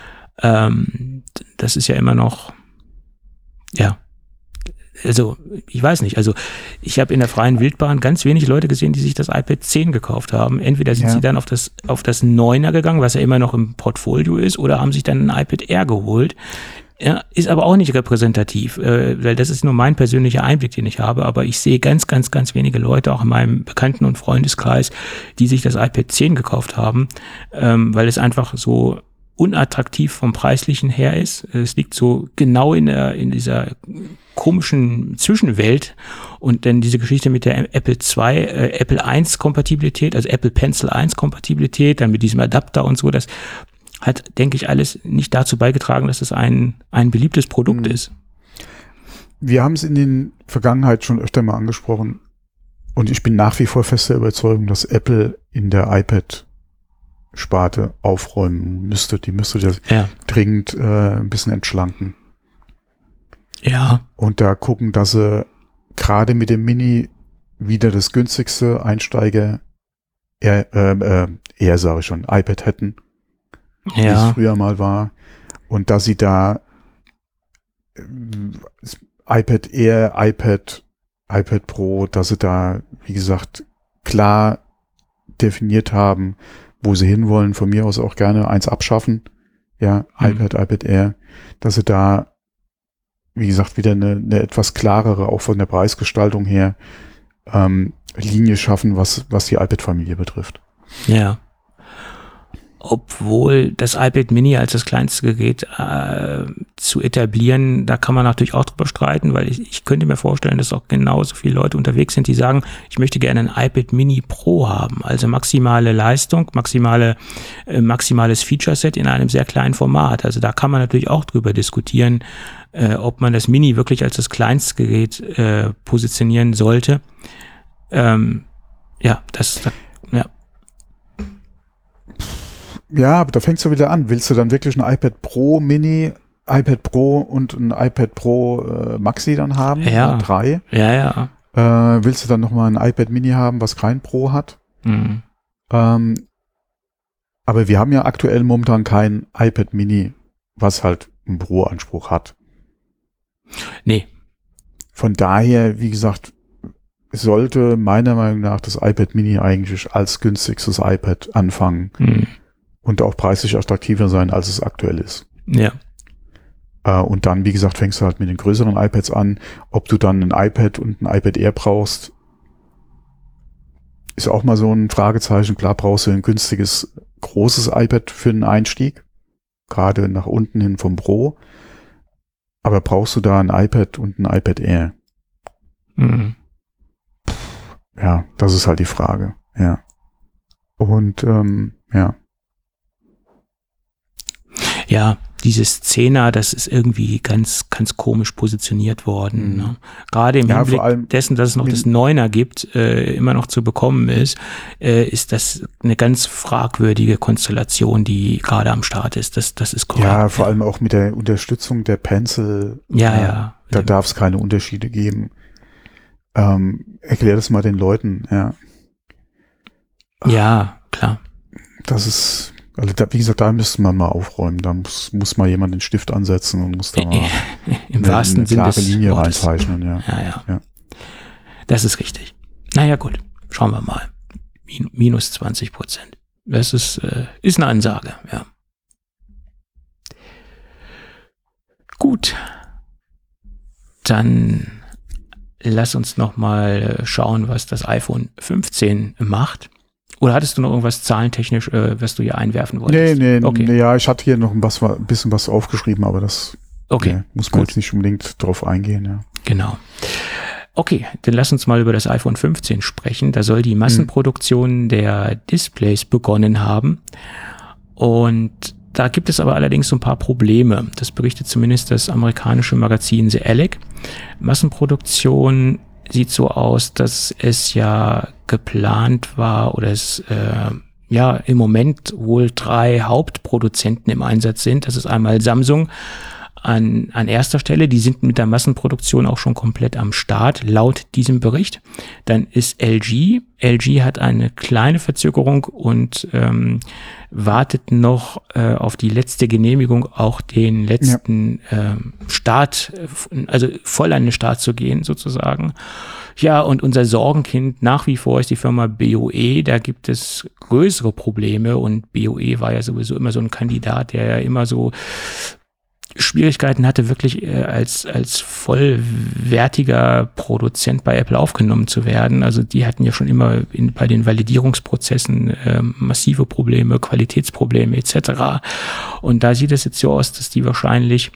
Das ist ja immer noch, ja, also ich weiß nicht, also ich habe in der freien Wildbahn ganz wenig Leute gesehen, die sich das iPad 10 gekauft haben. Entweder sind sie dann auf das 9er gegangen, was ja immer noch im Portfolio ist, oder haben sich dann ein iPad Air geholt. Ja, ist aber auch nicht repräsentativ, weil das ist nur mein persönlicher Einblick, den ich habe, aber ich sehe ganz, ganz, ganz wenige Leute, auch in meinem Bekannten- und Freundeskreis, die sich das iPad 10 gekauft haben, weil es einfach so unattraktiv vom Preislichen her ist. Es liegt so genau in dieser komischen Zwischenwelt und dann diese Geschichte mit der Apple 1 Kompatibilität, also Apple Pencil 1 Kompatibilität, dann mit diesem Adapter und so, das hat, denke ich, alles nicht dazu beigetragen, dass es ein beliebtes Produkt ist. Wir haben es in den Vergangenheit schon öfter mal angesprochen und ich bin nach wie vor fester Überzeugung, dass Apple in der iPad-Sparte aufräumen müsste. Die müsste das dringend ein bisschen entschlanken. Ja. Und da gucken, dass sie gerade mit dem Mini wieder das günstigste Einsteiger sage ich schon, iPad hätten, wie es früher mal war. Und dass sie da iPad Air, iPad Pro, dass sie da, wie gesagt, klar definiert haben, wo sie hinwollen. Von mir aus auch gerne eins abschaffen. Ja, iPad Air, dass sie da, wie gesagt, wieder eine etwas klarere, auch von der Preisgestaltung her, Linie schaffen, was die iPad-Familie betrifft. Ja. Obwohl das iPad Mini als das kleinste Gerät zu etablieren, da kann man natürlich auch drüber streiten, weil ich könnte mir vorstellen, dass auch genauso viele Leute unterwegs sind, die sagen, ich möchte gerne ein iPad Mini Pro haben, also maximale Leistung, maximales Feature-Set in einem sehr kleinen Format. Also da kann man natürlich auch drüber diskutieren, ob man das Mini wirklich als das kleinste Gerät positionieren sollte. Ja, aber da fängst du wieder an. Willst du dann wirklich ein iPad Pro Mini, iPad Pro und ein iPad Pro Maxi dann haben? Ja. 3? Ja. Willst du dann nochmal ein iPad Mini haben, was kein Pro hat? Mhm. Aber wir haben ja aktuell momentan kein iPad Mini, was halt einen Pro-Anspruch hat. Nee. Von daher, wie gesagt, sollte meiner Meinung nach das iPad Mini eigentlich als günstigstes iPad anfangen. Mhm. Und auch preislich attraktiver sein, als es aktuell ist. Ja. Und dann, wie gesagt, fängst du halt mit den größeren iPads an. Ob du dann ein iPad und ein iPad Air brauchst, ist auch mal so ein Fragezeichen. Klar brauchst du ein günstiges, großes iPad für einen Einstieg. Gerade nach unten hin vom Pro. Aber brauchst du da ein iPad und ein iPad Air? Mhm. Ja, das ist halt die Frage. Ja. Und, ja. Ja, dieses 10er, das ist irgendwie ganz, ganz komisch positioniert worden. Ne? Gerade im Hinblick dessen, dass es noch das 9er gibt, immer noch zu bekommen ist das eine ganz fragwürdige Konstellation, die gerade am Start ist. Das ist korrekt. Ja, vor allem auch mit der Unterstützung der Pencil. Ja. Da darf es keine Unterschiede geben. Erklär das mal den Leuten, ja. Ja, klar. Das ist, also wie gesagt, da müsste man mal aufräumen. Da muss mal jemand den Stift ansetzen und muss da mal im wahrsten Sinne des Linie Wortes reinzeichnen. Ja. Das ist richtig. Naja, gut. Schauen wir mal. Minus 20%. Das ist eine Ansage, ja. Gut. Dann lass uns noch mal schauen, was das iPhone 15 macht. Oder hattest du noch irgendwas zahlentechnisch, was du hier einwerfen wolltest? Nee, okay. Ja, ich hatte hier noch ein bisschen was aufgeschrieben, aber das muss man jetzt nicht unbedingt drauf eingehen. Ja. Genau. Okay, dann lass uns mal über das iPhone 15 sprechen. Da soll die Massenproduktion der Displays begonnen haben. Und da gibt es aber allerdings so ein paar Probleme. Das berichtet zumindest das amerikanische Magazin The Alec. Massenproduktion sieht so aus, dass es ja geplant war oder es im Moment wohl 3 Hauptproduzenten im Einsatz sind. Das ist einmal Samsung an erster Stelle. Die sind mit der Massenproduktion auch schon komplett am Start, laut diesem Bericht. Dann ist LG. LG hat eine kleine Verzögerung und wartet noch auf die letzte Genehmigung, auch den letzten Start, also voll an den Start zu gehen sozusagen. Ja, und unser Sorgenkind nach wie vor ist die Firma BOE. Da gibt es größere Probleme und BOE war ja sowieso immer so ein Kandidat, der ja immer so Schwierigkeiten hatte, wirklich als vollwertiger Produzent bei Apple aufgenommen zu werden. Also die hatten ja schon immer bei den Validierungsprozessen massive Probleme, Qualitätsprobleme etc. Und da sieht es jetzt so aus, dass die wahrscheinlich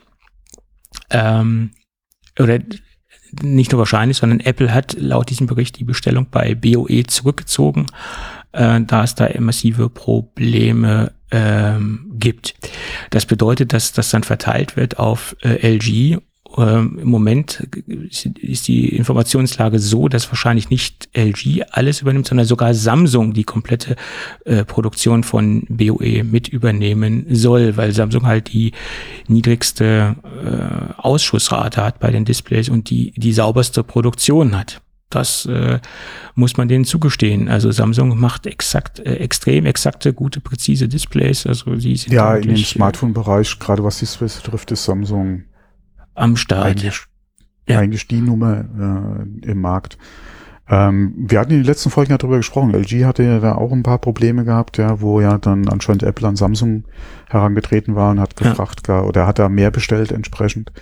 oder nicht nur wahrscheinlich, sondern Apple hat laut diesem Bericht die Bestellung bei BOE zurückgezogen, da es da massive Probleme gibt. Das bedeutet, dass das dann verteilt wird auf LG Im Moment ist die Informationslage so, dass wahrscheinlich nicht LG alles übernimmt, sondern sogar Samsung die komplette Produktion von BOE mit übernehmen soll, weil Samsung halt die niedrigste Ausschussrate hat bei den Displays und die sauberste Produktion hat. Das muss man denen zugestehen. Also Samsung macht extrem exakte, gute, präzise Displays. Also die sind ja, in dem Smartphone-Bereich, gerade was Displays betrifft, ist Samsung am Start. Eigentlich die Nummer im Markt. Wir hatten in den letzten Folgen ja drüber gesprochen. LG hatte ja da auch ein paar Probleme gehabt, ja, wo ja dann anscheinend Apple an Samsung herangetreten war und hat gefragt, oder hat da mehr bestellt entsprechend.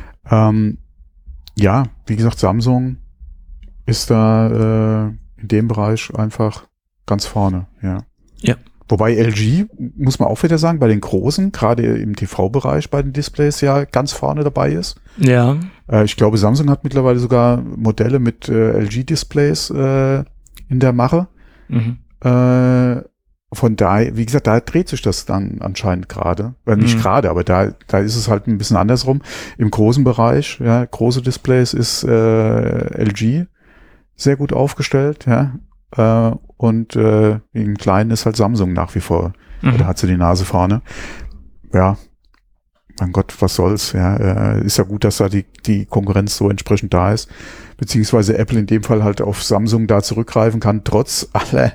Ja, wie gesagt, Samsung ist da in dem Bereich einfach ganz vorne, ja. Ja. Wobei LG, muss man auch wieder sagen, bei den Großen, gerade im TV-Bereich bei den Displays ja ganz vorne dabei ist. Ja. Ich glaube, Samsung hat mittlerweile sogar Modelle mit LG-Displays in der Mache. Mhm. Von daher, wie gesagt, da dreht sich das dann anscheinend gerade. Nicht gerade, aber da ist es halt ein bisschen andersrum. Im großen Bereich, ja, große Displays ist LG sehr gut aufgestellt, ja. Und im Kleinen ist halt Samsung nach wie vor. Da hat sie die Nase vorne. Ja, mein Gott, was soll's. Ja, ist ja gut, dass da die Konkurrenz so entsprechend da ist. Beziehungsweise Apple in dem Fall halt auf Samsung da zurückgreifen kann, trotz aller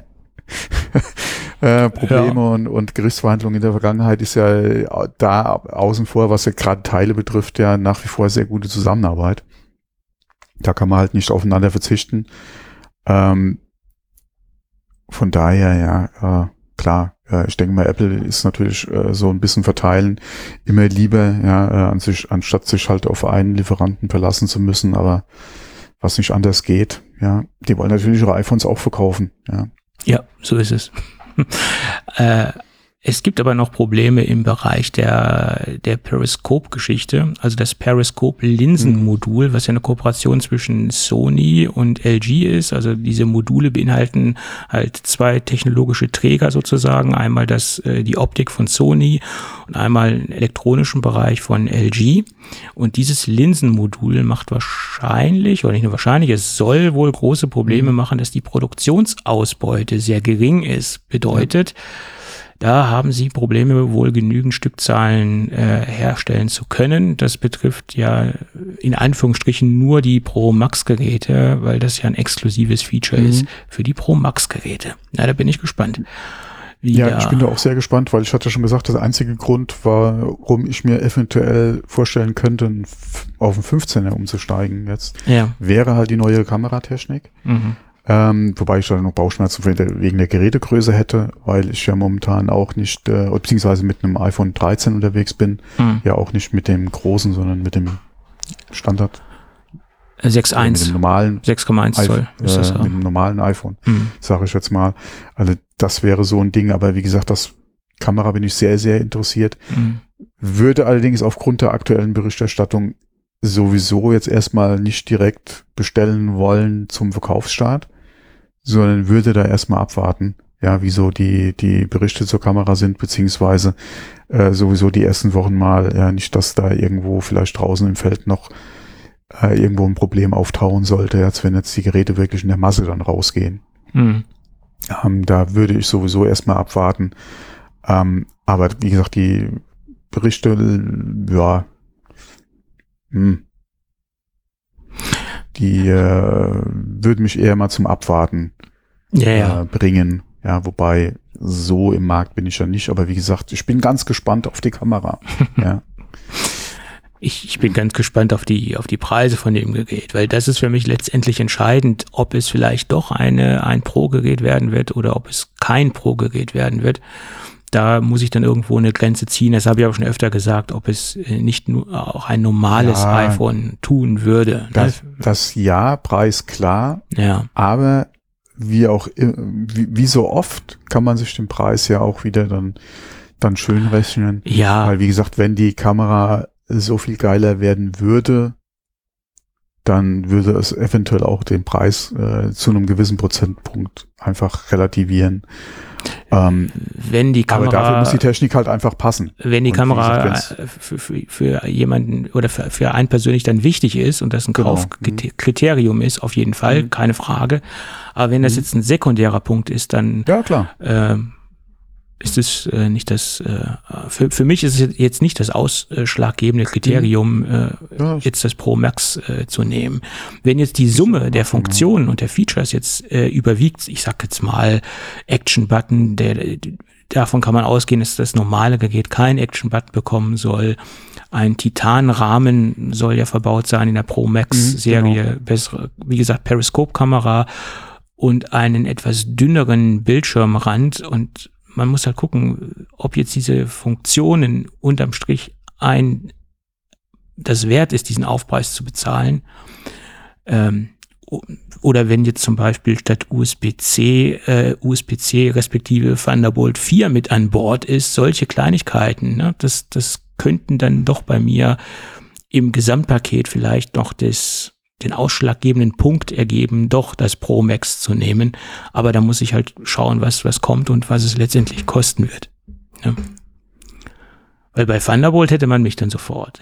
Probleme und Gerichtsverhandlungen in der Vergangenheit ist ja da außen vor, was ja gerade Teile betrifft, ja nach wie vor sehr gute Zusammenarbeit. Da kann man halt nicht aufeinander verzichten. Von daher, ja, klar, ich denke mal, Apple ist natürlich so ein bisschen verteilen immer lieber, ja, anstatt sich halt auf einen Lieferanten verlassen zu müssen, aber was nicht anders geht, ja, die wollen natürlich ihre iPhones auch verkaufen, ja. Ja, so ist es. Es gibt aber noch Probleme im Bereich der Periscope-Geschichte, also das Periscope-Linsenmodul, was ja eine Kooperation zwischen Sony und LG ist. Also diese Module beinhalten halt zwei technologische Träger sozusagen, einmal die Optik von Sony und einmal den elektronischen Bereich von LG. Und dieses Linsenmodul macht wahrscheinlich, oder nicht nur wahrscheinlich, es soll wohl große Probleme machen, dass die Produktionsausbeute sehr gering ist. Bedeutet, da haben sie Probleme, wohl genügend Stückzahlen herstellen zu können. Das betrifft ja in Anführungsstrichen nur die Pro Max Geräte, weil das ja ein exklusives Feature ist für die Pro Max Geräte. Na, da bin ich gespannt. Ja, ich bin da auch sehr gespannt, weil ich hatte schon gesagt, der einzige Grund, warum ich mir eventuell vorstellen könnte, auf den 15er umzusteigen jetzt, wäre halt die neue Kameratechnik. Wobei ich da noch Bauchschmerzen wegen der Gerätegröße hätte, weil ich ja momentan auch nicht, beziehungsweise mit einem iPhone 13 unterwegs bin, ja auch nicht mit dem großen, sondern mit dem Standard 6.1, mit dem normalen 6,1 Zoll ist das mit dem normalen iPhone, sage ich jetzt mal. Also das wäre so ein Ding, aber wie gesagt, das Kamera bin ich sehr, sehr interessiert. Würde allerdings aufgrund der aktuellen Berichterstattung sowieso jetzt erstmal nicht direkt bestellen wollen zum Verkaufsstart, sondern würde da erstmal abwarten, ja, wieso die Berichte zur Kamera sind, beziehungsweise sowieso die ersten Wochen mal, ja, nicht, dass da irgendwo vielleicht draußen im Feld noch irgendwo ein Problem auftauchen sollte, jetzt wenn jetzt die Geräte wirklich in der Masse dann rausgehen. Da würde ich sowieso erstmal abwarten. Aber wie gesagt, die Berichte, ja, die würden mich eher mal zum Abwarten bringen. Ja, wobei so im Markt bin ich ja nicht. Aber wie gesagt, ich bin ganz gespannt auf die Kamera. Ja. Ich bin ganz gespannt auf die Preise von dem Gerät, weil das ist für mich letztendlich entscheidend, ob es vielleicht doch ein Pro-Gerät werden wird oder ob es kein Pro-Gerät werden wird. Da muss ich dann irgendwo eine Grenze ziehen. Das habe ich aber schon öfter gesagt, ob es nicht nur auch ein normales iPhone tun würde. Das ja, Preis klar. Ja. Aber wie so oft kann man sich den Preis ja auch wieder dann schön rechnen. Ja. Weil wie gesagt, wenn die Kamera so viel geiler werden würde, dann würde es eventuell auch den Preis zu einem gewissen Prozentpunkt einfach relativieren. wenn die Kamera... Aber dafür muss die Technik halt einfach passen. Wenn die Kamera für jemanden oder für einen persönlich dann wichtig ist und das ein Kaufkriterium ist, auf jeden Fall, keine Frage. Aber wenn das jetzt ein sekundärer Punkt ist, dann ja, klar. Ist es nicht das, für mich ist es jetzt nicht das ausschlaggebende Kriterium, jetzt das Pro Max zu nehmen. Wenn jetzt die Summe der Funktionen und der Features jetzt überwiegt, ich sag jetzt mal Action-Button, davon kann man ausgehen, dass das normale Gerät kein Action-Button bekommen soll. Ein Titanrahmen soll ja verbaut sein in der Pro Max-Serie, bessere, wie gesagt, Periscope-Kamera und einen etwas dünneren Bildschirmrand, und man muss halt gucken, ob jetzt diese Funktionen unterm Strich das wert ist, diesen Aufpreis zu bezahlen. Oder wenn jetzt zum Beispiel statt USB-C respektive Thunderbolt 4 mit an Bord ist, solche Kleinigkeiten, ne, das könnten dann doch bei mir im Gesamtpaket vielleicht noch den ausschlaggebenden Punkt ergeben, doch das Pro Max zu nehmen. Aber da muss ich halt schauen, was kommt und was es letztendlich kosten wird. Ja. Weil bei Thunderbolt hätte man mich dann sofort.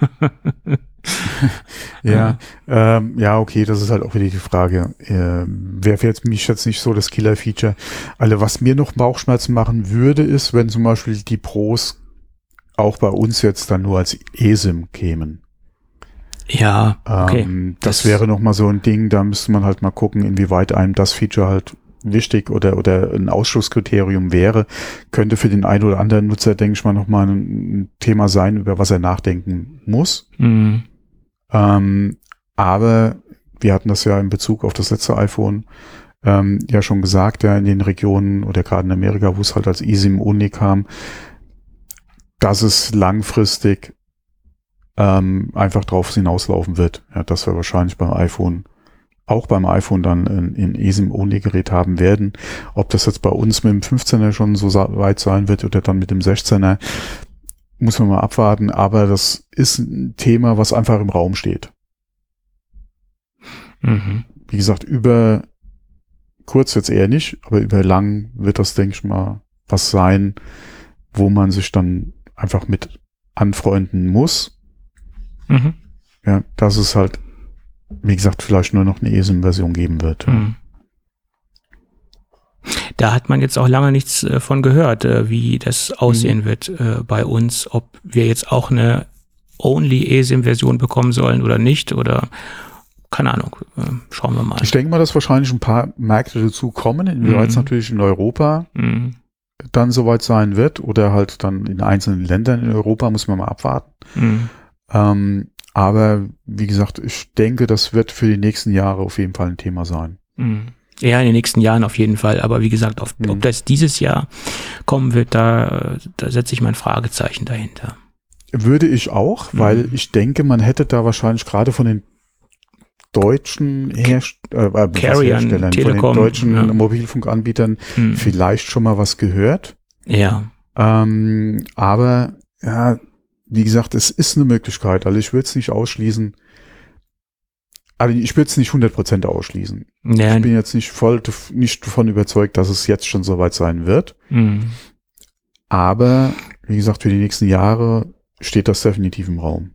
Ja, okay, das ist halt auch wieder die Frage. Wäre jetzt mich jetzt nicht so das Killer-Feature. Also was mir noch Bauchschmerzen machen würde, ist, wenn zum Beispiel die Pros auch bei uns jetzt dann nur als eSIM kämen. Ja, okay. Das wäre nochmal so ein Ding, da müsste man halt mal gucken, inwieweit einem das Feature halt wichtig oder ein Ausschlusskriterium wäre. Könnte für den einen oder anderen Nutzer, denke ich mal, nochmal ein Thema sein, über was er nachdenken muss. Mhm. Aber wir hatten das ja in Bezug auf das letzte iPhone ja schon gesagt, ja, in den Regionen oder gerade in Amerika, wo es halt als eSIM-Only kam, dass es langfristig einfach drauf hinauslaufen wird. Ja, dass wir wahrscheinlich beim iPhone dann ein eSIM-Only-Gerät haben werden. Ob das jetzt bei uns mit dem 15er schon so weit sein wird oder dann mit dem 16er, muss man mal abwarten. Aber das ist ein Thema, was einfach im Raum steht. Mhm. Wie gesagt, über kurz jetzt eher nicht, aber über lang wird das, denke ich mal, was sein, wo man sich dann einfach mit anfreunden muss. Mhm. Ja, dass es halt, wie gesagt, vielleicht nur noch eine eSIM-Version geben wird. Mhm. Da hat man jetzt auch lange nichts von gehört, wie das aussehen wird bei uns, ob wir jetzt auch eine Only eSIM-Version bekommen sollen oder nicht, oder keine Ahnung, schauen wir mal. Ich denke mal, dass wahrscheinlich ein paar Märkte dazu kommen, inwieweit es natürlich in Europa dann soweit sein wird oder halt dann in einzelnen Ländern in Europa, muss man mal abwarten. Aber wie gesagt, ich denke, das wird für die nächsten Jahre auf jeden Fall ein Thema sein. Ja, in den nächsten Jahren auf jeden Fall. Aber wie gesagt, ob das dieses Jahr kommen wird, da setze ich mein Fragezeichen dahinter. Würde ich auch, weil ich denke, man hätte da wahrscheinlich gerade von den deutschen Herstellern, Telekom, von den deutschen Mobilfunkanbietern vielleicht schon mal was gehört. Ja. Aber ja, wie gesagt, es ist eine Möglichkeit. Also ich würde es nicht ausschließen. Also ich würde es nicht 100% ausschließen. Ja. Ich bin jetzt nicht davon überzeugt, dass es jetzt schon soweit sein wird. Aber wie gesagt, für die nächsten Jahre steht das definitiv im Raum.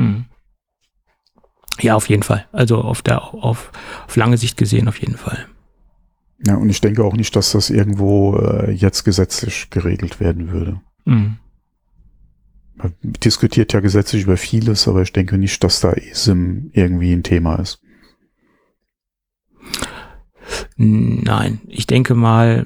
Ja, auf jeden Fall. Also auf lange Sicht gesehen auf jeden Fall. Ja, und ich denke auch nicht, dass das irgendwo jetzt gesetzlich geregelt werden würde. Man diskutiert ja gesetzlich über vieles, aber ich denke nicht, dass da eSIM irgendwie ein Thema ist. Nein, ich denke mal,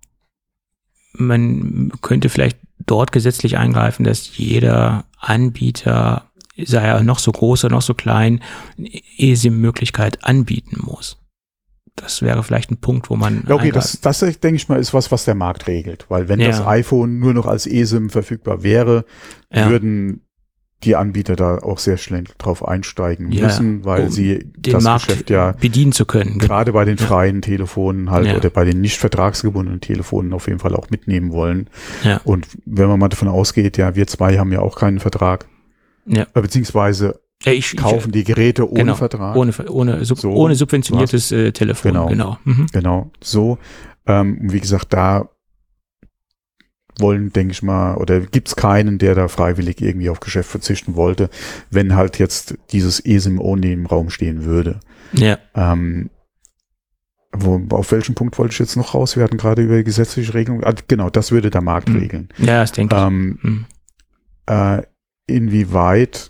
man könnte vielleicht dort gesetzlich eingreifen, dass jeder Anbieter, sei er noch so groß oder noch so klein, eine eSIM-Möglichkeit anbieten muss. Das wäre vielleicht ein Punkt, wo man... Okay, das denke ich mal, ist was der Markt regelt. Weil wenn das iPhone nur noch als eSIM verfügbar wäre, würden die Anbieter da auch sehr schnell drauf einsteigen müssen, weil sie den das Markt Geschäft ja bedienen zu können. Gerade bei den freien Telefonen halt oder bei den nicht vertragsgebundenen Telefonen auf jeden Fall auch mitnehmen wollen. Ja. Und wenn man mal davon ausgeht, ja, wir zwei haben ja auch keinen Vertrag. Ja. Beziehungsweise kaufen die Geräte ohne Vertrag. Ohne subventioniertes Telefon. Genau. So. Wie gesagt, da wollen, denke ich mal, oder gibt es keinen, der da freiwillig irgendwie auf Geschäft verzichten wollte, wenn halt jetzt dieses eSIM-Only im Raum stehen würde. Ja. Auf welchen Punkt wollte ich jetzt noch raus? Wir hatten gerade über die gesetzliche Regelung. Genau, das würde der Markt regeln. Ja, das denke ich. Inwieweit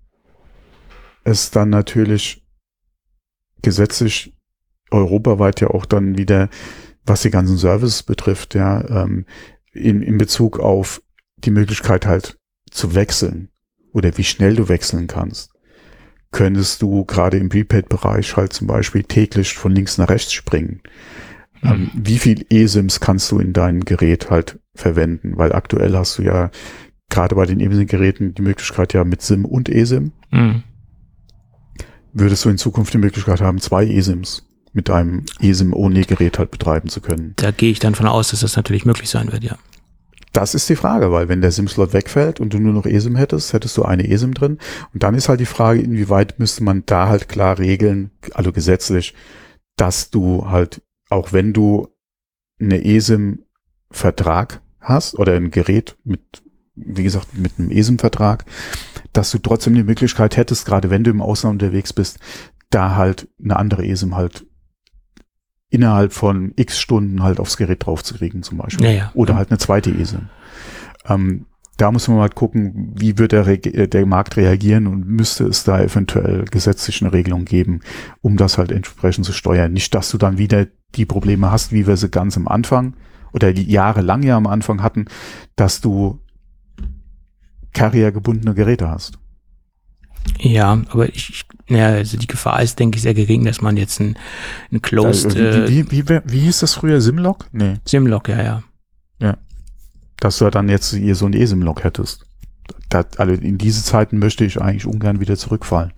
es dann natürlich gesetzlich europaweit ja auch dann wieder, was die ganzen Services betrifft, ja, in Bezug auf die Möglichkeit halt zu wechseln oder wie schnell du wechseln kannst, könntest du gerade im Prepaid-Bereich halt zum Beispiel täglich von links nach rechts springen. Wie viel eSIMs kannst du in deinem Gerät halt verwenden? Weil aktuell hast du ja gerade bei den eSIM-Geräten die Möglichkeit ja mit SIM und eSIM. Würdest du in Zukunft die Möglichkeit haben, 2 eSIMs mit einem eSIM-Only-Gerät halt betreiben zu können? Da gehe ich dann von aus, dass das natürlich möglich sein wird, ja. Das ist die Frage, weil wenn der SIM-Slot wegfällt und du nur noch eSIM hättest du eine eSIM drin. Und dann ist halt die Frage, inwieweit müsste man da halt klar regeln, also gesetzlich, dass du halt, auch wenn du eine eSIM-Vertrag hast oder ein Gerät mit, wie gesagt, mit einem eSIM-Vertrag, dass du trotzdem die Möglichkeit hättest, gerade wenn du im Ausland unterwegs bist, da halt eine andere eSIM halt innerhalb von x Stunden halt aufs Gerät draufzukriegen zum Beispiel. Ja. Oder halt eine zweite eSIM. Da muss man mal gucken, wie wird der Markt reagieren und müsste es da eventuell gesetzlich eine Regelung geben, um das halt entsprechend zu steuern. Nicht, dass du dann wieder die Probleme hast, wie wir sie ganz am Anfang oder die jahrelang ja am Anfang hatten, dass du Carrier-gebundene Geräte hast. Ja, aber also die Gefahr ist, denke ich, sehr gering, dass man jetzt ein Closed... Wie hieß das früher? Simlock? Nee. Simlock, ja. Ja. Dass du dann jetzt hier so ein eSIM-Lock hättest. Also in diese Zeiten möchte ich eigentlich ungern wieder zurückfallen.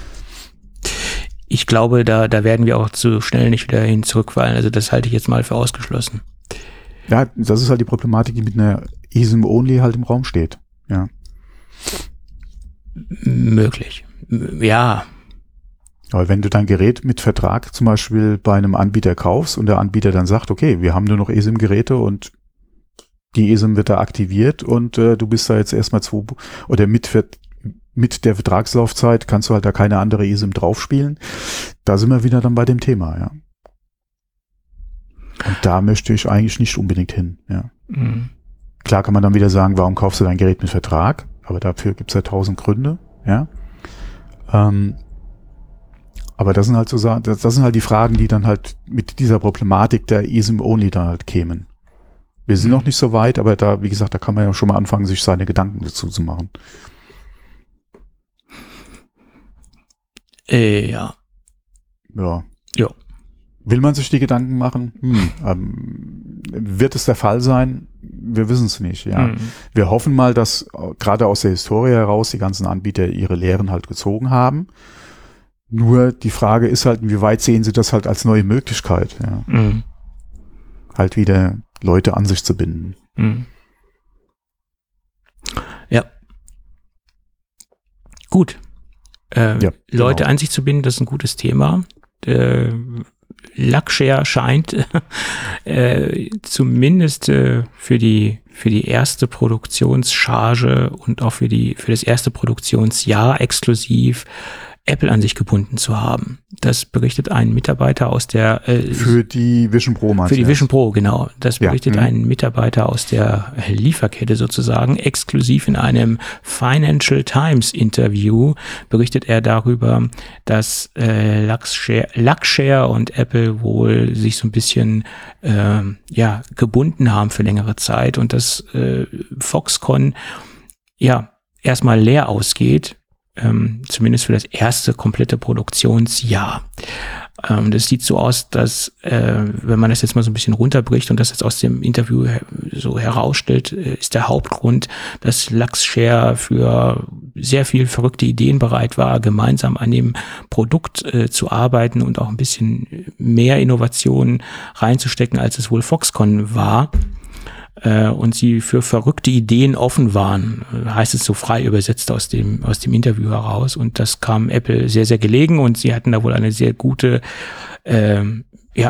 Ich glaube, da werden wir auch zu schnell nicht wieder hin zurückfallen. Also das halte ich jetzt mal für ausgeschlossen. Ja, das ist halt die Problematik, die mit einer eSIM-Only halt im Raum steht. Ja. Möglich. Ja. Aber wenn du dein Gerät mit Vertrag zum Beispiel bei einem Anbieter kaufst und der Anbieter dann sagt, okay, wir haben nur noch eSIM-Geräte und die eSIM wird da aktiviert und du bist da jetzt erstmal mit der Vertragslaufzeit kannst du halt da keine andere eSIM draufspielen. Da sind wir wieder dann bei dem Thema, ja. Und da möchte ich eigentlich nicht unbedingt hin, ja. Klar kann man dann wieder sagen, warum kaufst du dein Gerät mit Vertrag? Aber dafür gibt es ja 1000 Gründe, ja. Aber das sind halt das sind halt die Fragen, die dann halt mit dieser Problematik der eSIM-Only dann halt kämen. Wir sind noch nicht so weit, aber da, wie gesagt, da kann man ja schon mal anfangen, sich seine Gedanken dazu zu machen. Ja. Ja. Ja. Will man sich die Gedanken machen? Wird es der Fall sein? Wir wissen es nicht, ja. Wir hoffen mal, dass gerade aus der Historie heraus die ganzen Anbieter ihre Lehren halt gezogen haben. Nur die Frage ist halt, inwieweit sehen sie das halt als neue Möglichkeit, ja. Halt wieder Leute an sich zu binden. Ja. Gut. Ja, Leute genau. an sich zu binden, das ist ein gutes Thema. Luckshare scheint zumindest für die erste Produktionscharge und auch für das erste Produktionsjahr exklusiv Apple an sich gebunden zu haben. Das berichtet ein Mitarbeiter aus der für die Vision Pro, meinst du? Für die Vision Pro, genau. Das berichtet Ja. ein Mitarbeiter aus der Lieferkette sozusagen. Exklusiv in einem Financial Times Interview berichtet er darüber, dass Luckshare und Apple wohl sich so ein bisschen gebunden haben für längere Zeit und dass Foxconn erstmal leer ausgeht. Zumindest für das erste komplette Produktionsjahr. Das sieht so aus, dass, wenn man das jetzt mal so ein bisschen runterbricht und das jetzt aus dem Interview so herausstellt, ist der Hauptgrund, dass Luckshare für sehr viel verrückte Ideen bereit war, gemeinsam an dem Produkt zu arbeiten und auch ein bisschen mehr Innovationen reinzustecken, als es wohl Foxconn war. Und sie für verrückte Ideen offen waren, heißt es so frei übersetzt aus dem Interview heraus. Und das kam Apple sehr, sehr gelegen und sie hatten da wohl eine sehr gute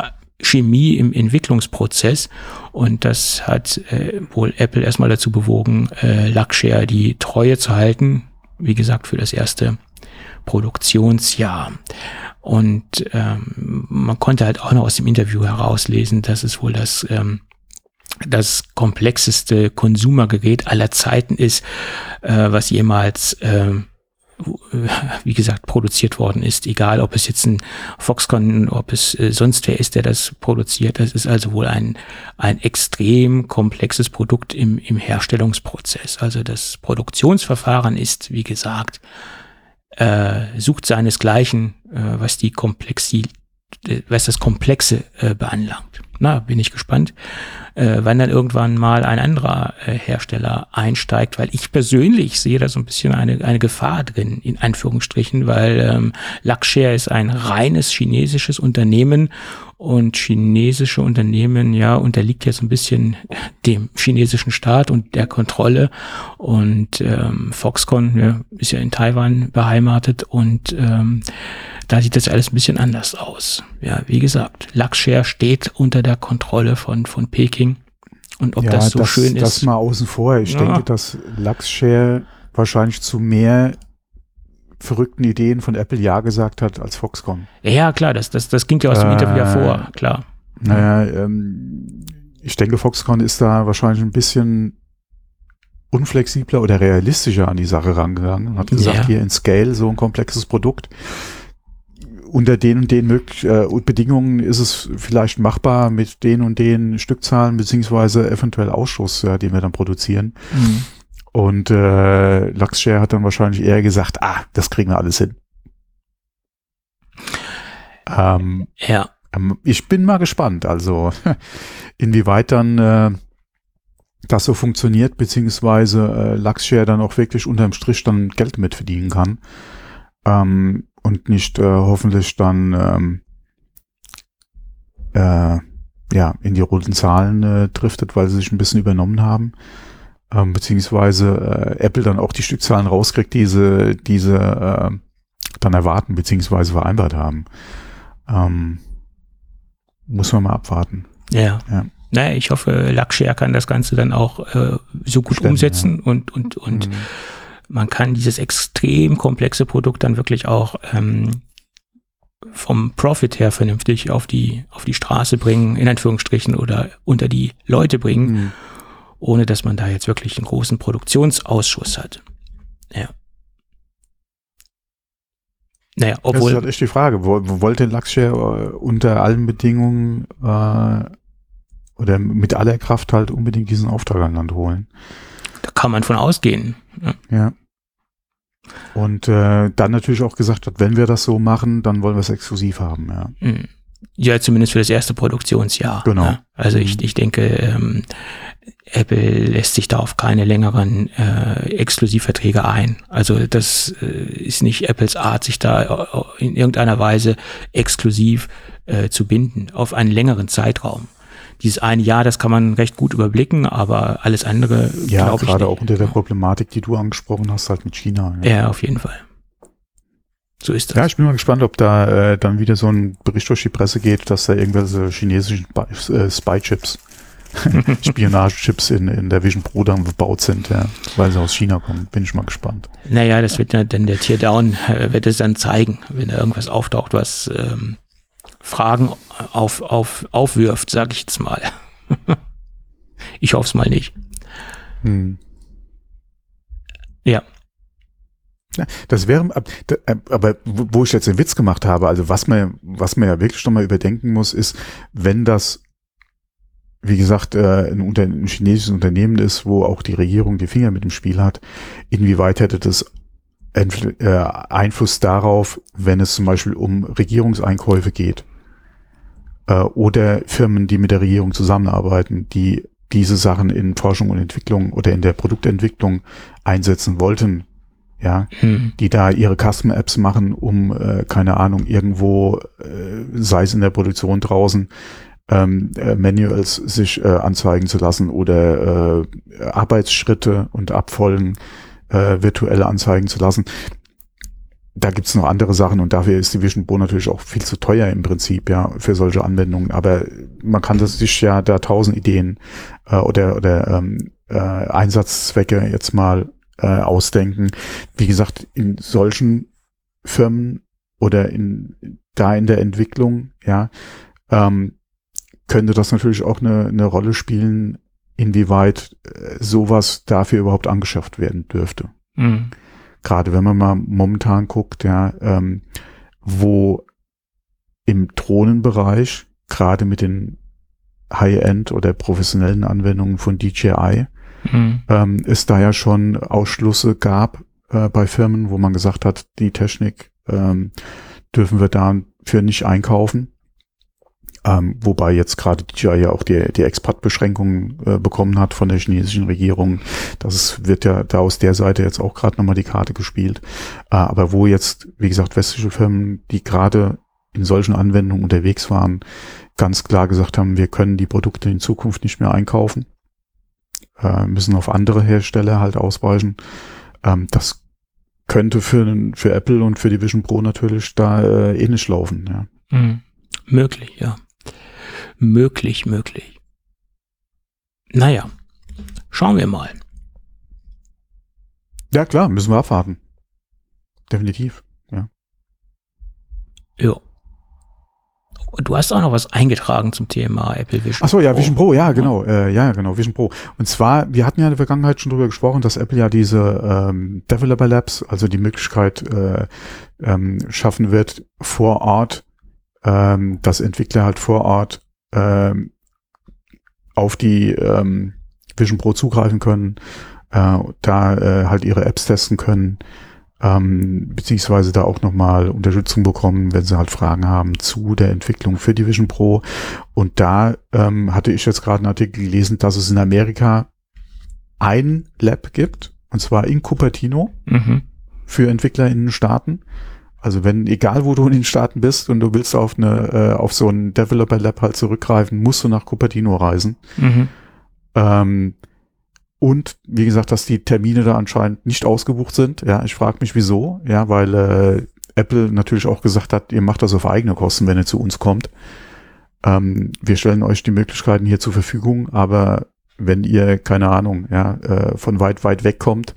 Chemie im Entwicklungsprozess, und das hat wohl Apple erstmal dazu bewogen, Luxshare die Treue zu halten, wie gesagt, für das erste Produktionsjahr. Und man konnte halt auch noch aus dem Interview herauslesen, dass es wohl das komplexeste Konsumergerät aller Zeiten ist, was jemals wie gesagt, produziert worden ist. Egal, ob es jetzt ein Foxconn, ob es sonst wer ist, der das produziert. Das ist also wohl ein extrem komplexes Produkt im Herstellungsprozess. Also das Produktionsverfahren ist, wie gesagt, sucht seinesgleichen, was das Komplexe beanlangt. Na, bin ich gespannt, wann dann irgendwann mal ein anderer Hersteller einsteigt, weil ich persönlich sehe da so ein bisschen eine Gefahr drin, in Anführungsstrichen, weil Luxshare ist ein reines chinesisches Unternehmen, und chinesische Unternehmen, ja, unterliegt ja so ein bisschen dem chinesischen Staat und der Kontrolle, und Foxconn, ja, ist ja in Taiwan beheimatet, und da sieht das alles ein bisschen anders aus. Ja, wie gesagt, Luxshare steht unter der Kontrolle von Peking, und ob das so schön ist. Das mal außen vor. Ich denke, dass Luxshare wahrscheinlich zu mehr verrückten Ideen von Apple Ja gesagt hat als Foxconn. Ja, klar, das ging ja aus dem Interview hervor, klar. Naja, ich denke, Foxconn ist da wahrscheinlich ein bisschen unflexibler oder realistischer an die Sache rangegangen und hat gesagt, hier in Scale so ein komplexes Produkt. Unter den und den Bedingungen ist es vielleicht machbar mit den und den Stückzahlen beziehungsweise eventuell Ausschuss, den wir dann produzieren. Mhm. Und Luxshare hat dann wahrscheinlich eher gesagt, das kriegen wir alles hin. Ich bin mal gespannt, also inwieweit dann das so funktioniert, beziehungsweise Luxshare dann auch wirklich unterm Strich dann Geld mitverdienen kann. Und nicht hoffentlich dann in die roten Zahlen driftet, weil sie sich ein bisschen übernommen haben. Beziehungsweise Apple dann auch die Stückzahlen rauskriegt, die sie dann erwarten, beziehungsweise vereinbart haben. Muss man mal abwarten. Ja. Naja, ich hoffe, Luxshare kann das Ganze dann auch so gut umsetzen, und man kann dieses extrem komplexe Produkt dann wirklich auch vom Profit her vernünftig auf die Straße bringen, in Anführungsstrichen, oder unter die Leute bringen, ohne dass man da jetzt wirklich einen großen Produktionsausschuss hat. Ja. Naja, obwohl. Das ist halt echt die Frage. Wollte Luxshare unter allen Bedingungen oder mit aller Kraft halt unbedingt diesen Auftrag an Land holen? Da kann man von ausgehen. Ja. Und dann natürlich auch gesagt hat, wenn wir das so machen, dann wollen wir es exklusiv haben. Ja. Ja, zumindest für das erste Produktionsjahr. Genau. Ja. Also ich denke, Apple lässt sich da auf keine längeren Exklusivverträge ein. Also das ist nicht Apples Art, sich da in irgendeiner Weise exklusiv zu binden auf einen längeren Zeitraum. Dieses eine Jahr, das kann man recht gut überblicken, aber alles andere, glaube ich, ja, gerade auch unter der Problematik, die du angesprochen hast, halt mit China. Ja, auf jeden Fall. So ist das. Ja, ich bin mal gespannt, ob da dann wieder so ein Bericht durch die Presse geht, dass da irgendwelche chinesischen Spy-Chips, Spionagechips in der Vision Pro dann gebaut sind, ja, weil sie aus China kommen. Bin ich mal gespannt. Naja, das wird dann der Teardown, wird es dann zeigen, wenn da irgendwas auftaucht, was Fragen aufwirft, sage ich jetzt mal. Ich hoffe es mal nicht. Ja. Das wäre, aber wo ich jetzt den Witz gemacht habe, also was man ja wirklich noch mal überdenken muss, ist, wenn das, wie gesagt, ein chinesisches Unternehmen ist, wo auch die Regierung die Finger mit dem Spiel hat, inwieweit hätte das Einfluss darauf, wenn es zum Beispiel um Regierungseinkäufe geht oder Firmen, die mit der Regierung zusammenarbeiten, die diese Sachen in Forschung und Entwicklung oder in der Produktentwicklung einsetzen wollten, ja, die da ihre Custom-Apps machen, um, keine Ahnung, irgendwo, sei es in der Produktion draußen, Manuals sich anzeigen zu lassen oder Arbeitsschritte und Abfolgen virtuell anzeigen zu lassen. da gibt's noch andere Sachen und dafür ist die Vision Pro natürlich auch viel zu teuer im Prinzip, ja, für solche Anwendungen. Aber man kann sich ja da 1000 Ideen oder Einsatzzwecke jetzt mal ausdenken. Wie gesagt, in solchen Firmen oder in der Entwicklung, ja, könnte das natürlich auch eine Rolle spielen, inwieweit sowas dafür überhaupt angeschafft werden dürfte. Mhm. Gerade wenn man mal momentan guckt, ja, wo im Drohnenbereich, gerade mit den High-End oder professionellen Anwendungen von DJI, es da ja schon Ausschlüsse gab bei Firmen, wo man gesagt hat, die Technik dürfen wir dafür nicht einkaufen. Wobei jetzt gerade DJI ja auch die Expat-Beschränkungen bekommen hat von der chinesischen Regierung. Das wird ja da aus der Seite jetzt auch gerade nochmal die Karte gespielt. Aber wo jetzt, wie gesagt, westliche Firmen, die gerade in solchen Anwendungen unterwegs waren, ganz klar gesagt haben, wir können die Produkte in Zukunft nicht mehr einkaufen, müssen auf andere Hersteller halt ausweichen. Das könnte für Apple und für die Vision Pro natürlich da ähnlich laufen. Ja. Möglich, ja. Möglich. Naja, schauen wir mal. Ja klar, müssen wir abwarten. Definitiv, ja. Ja. Du hast auch noch was eingetragen zum Thema Apple Vision. Ach so, ja, Vision Pro, ja, genau. Genau, Vision Pro. Und zwar, wir hatten ja in der Vergangenheit schon drüber gesprochen, dass Apple ja diese Developer Labs, also die Möglichkeit schaffen wird, vor Ort, dass Entwickler halt vor Ort auf die Vision Pro zugreifen können, da halt ihre Apps testen können, beziehungsweise da auch nochmal Unterstützung bekommen, wenn sie halt Fragen haben zu der Entwicklung für die Vision Pro. Und da hatte ich jetzt gerade einen Artikel gelesen, dass es in Amerika ein Lab gibt, und zwar in Cupertino, für Entwickler in den Staaten. Also egal wo du in den Staaten bist und du willst auf so ein Developer Lab halt zurückgreifen, musst du nach Cupertino reisen. Und wie gesagt, dass die Termine da anscheinend nicht ausgebucht sind. Ja, ich frage mich wieso. Ja, weil Apple natürlich auch gesagt hat, ihr macht das auf eigene Kosten, wenn ihr zu uns kommt. Wir stellen euch die Möglichkeiten hier zur Verfügung, aber wenn ihr, keine Ahnung, ja, von weit weg kommt,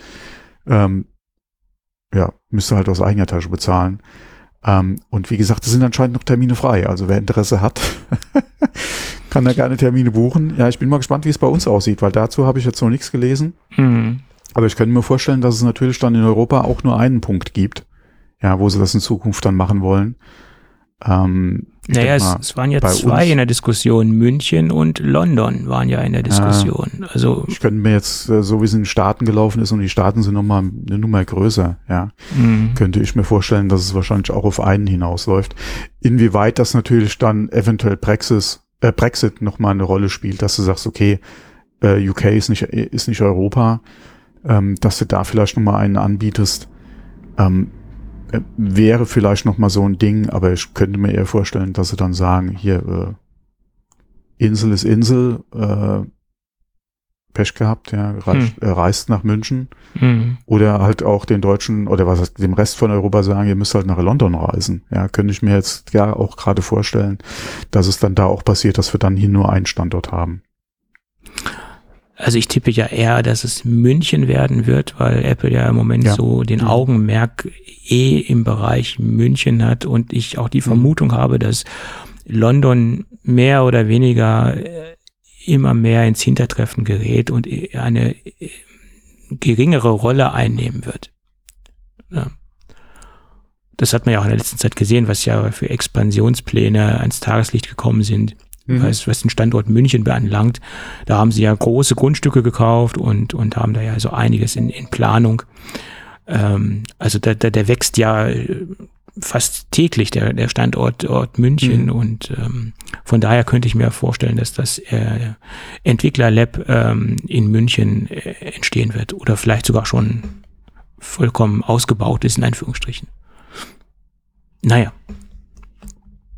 ja, müsst ihr halt aus eigener Tasche bezahlen. Und wie gesagt, es sind anscheinend noch Termine frei. Also wer Interesse hat, kann da gerne Termine buchen. Ja, ich bin mal gespannt, wie es bei uns aussieht, weil dazu habe ich jetzt noch nichts gelesen. Aber ich könnte mir vorstellen, dass es natürlich dann in Europa auch nur einen Punkt gibt, ja, wo sie das in Zukunft dann machen wollen. Naja, es waren ja zwei in der Diskussion. München und London waren ja in der Diskussion. Also ich könnte mir jetzt, so wie es in den Staaten gelaufen ist, und die Staaten sind nochmal eine Nummer größer, ja, könnte ich mir vorstellen, dass es wahrscheinlich auch auf einen hinausläuft. Inwieweit das natürlich dann eventuell Brexit nochmal eine Rolle spielt, dass du sagst, okay, UK ist nicht Europa, dass du da vielleicht nochmal einen anbietest, wäre vielleicht noch mal so ein Ding, aber ich könnte mir eher vorstellen, dass sie dann sagen, hier, Insel ist Insel, Pech gehabt, ja, reist nach München, oder halt auch den Deutschen, oder was heißt, dem Rest von Europa sagen, ihr müsst halt nach London reisen. Ja, könnte ich mir jetzt ja auch gerade vorstellen, dass es dann da auch passiert, dass wir dann hier nur einen Standort haben. Also ich tippe ja eher, dass es München werden wird, weil Apple ja im Moment so den Augenmerk im Bereich München hat und ich auch die Vermutung habe, dass London mehr oder weniger immer mehr ins Hintertreffen gerät und eine geringere Rolle einnehmen wird. Ja. Das hat man ja auch in der letzten Zeit gesehen, was ja für Expansionspläne ans Tageslicht gekommen sind. Was den Standort München beanlangt. Da haben sie ja große Grundstücke gekauft und haben da ja so einiges in Planung. Also der wächst ja fast täglich, der Standort München. Und von daher könnte ich mir vorstellen, dass das Entwicklerlab in München entstehen wird oder vielleicht sogar schon vollkommen ausgebaut ist, in Anführungsstrichen. Naja.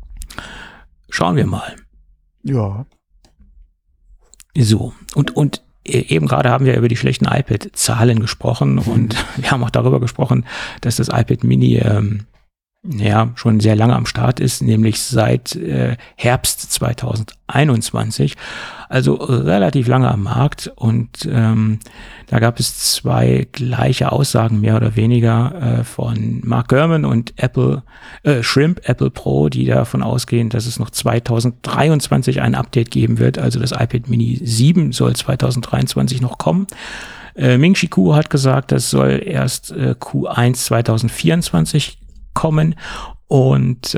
Schauen wir mal. Ja. So, und eben gerade haben wir über die schlechten iPad-Zahlen gesprochen und wir haben auch darüber gesprochen, dass das iPad Mini schon sehr lange am Start ist, nämlich seit Herbst 2021, also relativ lange am Markt, und da gab es 2 gleiche Aussagen mehr oder weniger von Mark Gurman und Shrimp Apple Pro, die davon ausgehen, dass es noch 2023 ein Update geben wird, also das iPad Mini 7 soll 2023 noch kommen. Ming-Chi Kuo hat gesagt, das soll erst Q1 2024 kommen, und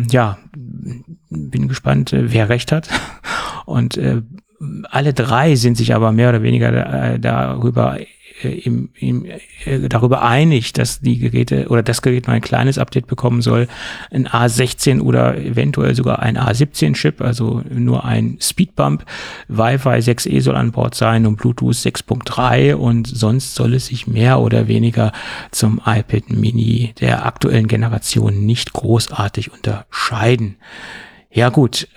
bin gespannt, wer recht hat. Und alle 3 sind sich aber mehr oder weniger darüber einig, dass die Geräte oder das Gerät noch ein kleines Update bekommen soll, ein A16 oder eventuell sogar ein A17-Chip, also nur ein Speedbump. Wi-Fi 6E soll an Bord sein und Bluetooth 6.3, und sonst soll es sich mehr oder weniger zum iPad Mini der aktuellen Generation nicht großartig unterscheiden. Ja gut,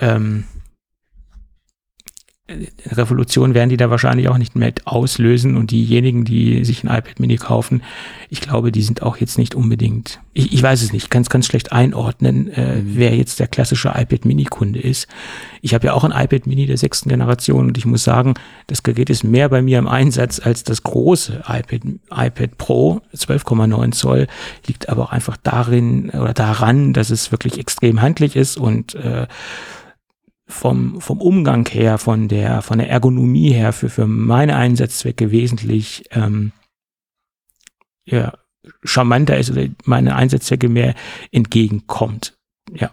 Revolution werden die da wahrscheinlich auch nicht mehr auslösen, und diejenigen, die sich ein iPad Mini kaufen, ich glaube, die sind auch jetzt nicht unbedingt, ich weiß es nicht, kann es ganz schlecht einordnen, wer jetzt der klassische iPad Mini Kunde ist. Ich habe ja auch ein iPad Mini der 6. Generation, und ich muss sagen, das Gerät ist mehr bei mir im Einsatz als das große iPad Pro, 12,9 Zoll, liegt aber auch einfach daran, dass es wirklich extrem handlich ist und vom Umgang her, von der Ergonomie her für meine Einsatzzwecke wesentlich charmanter ist oder meine Einsatzzwecke mehr entgegenkommt. Ja.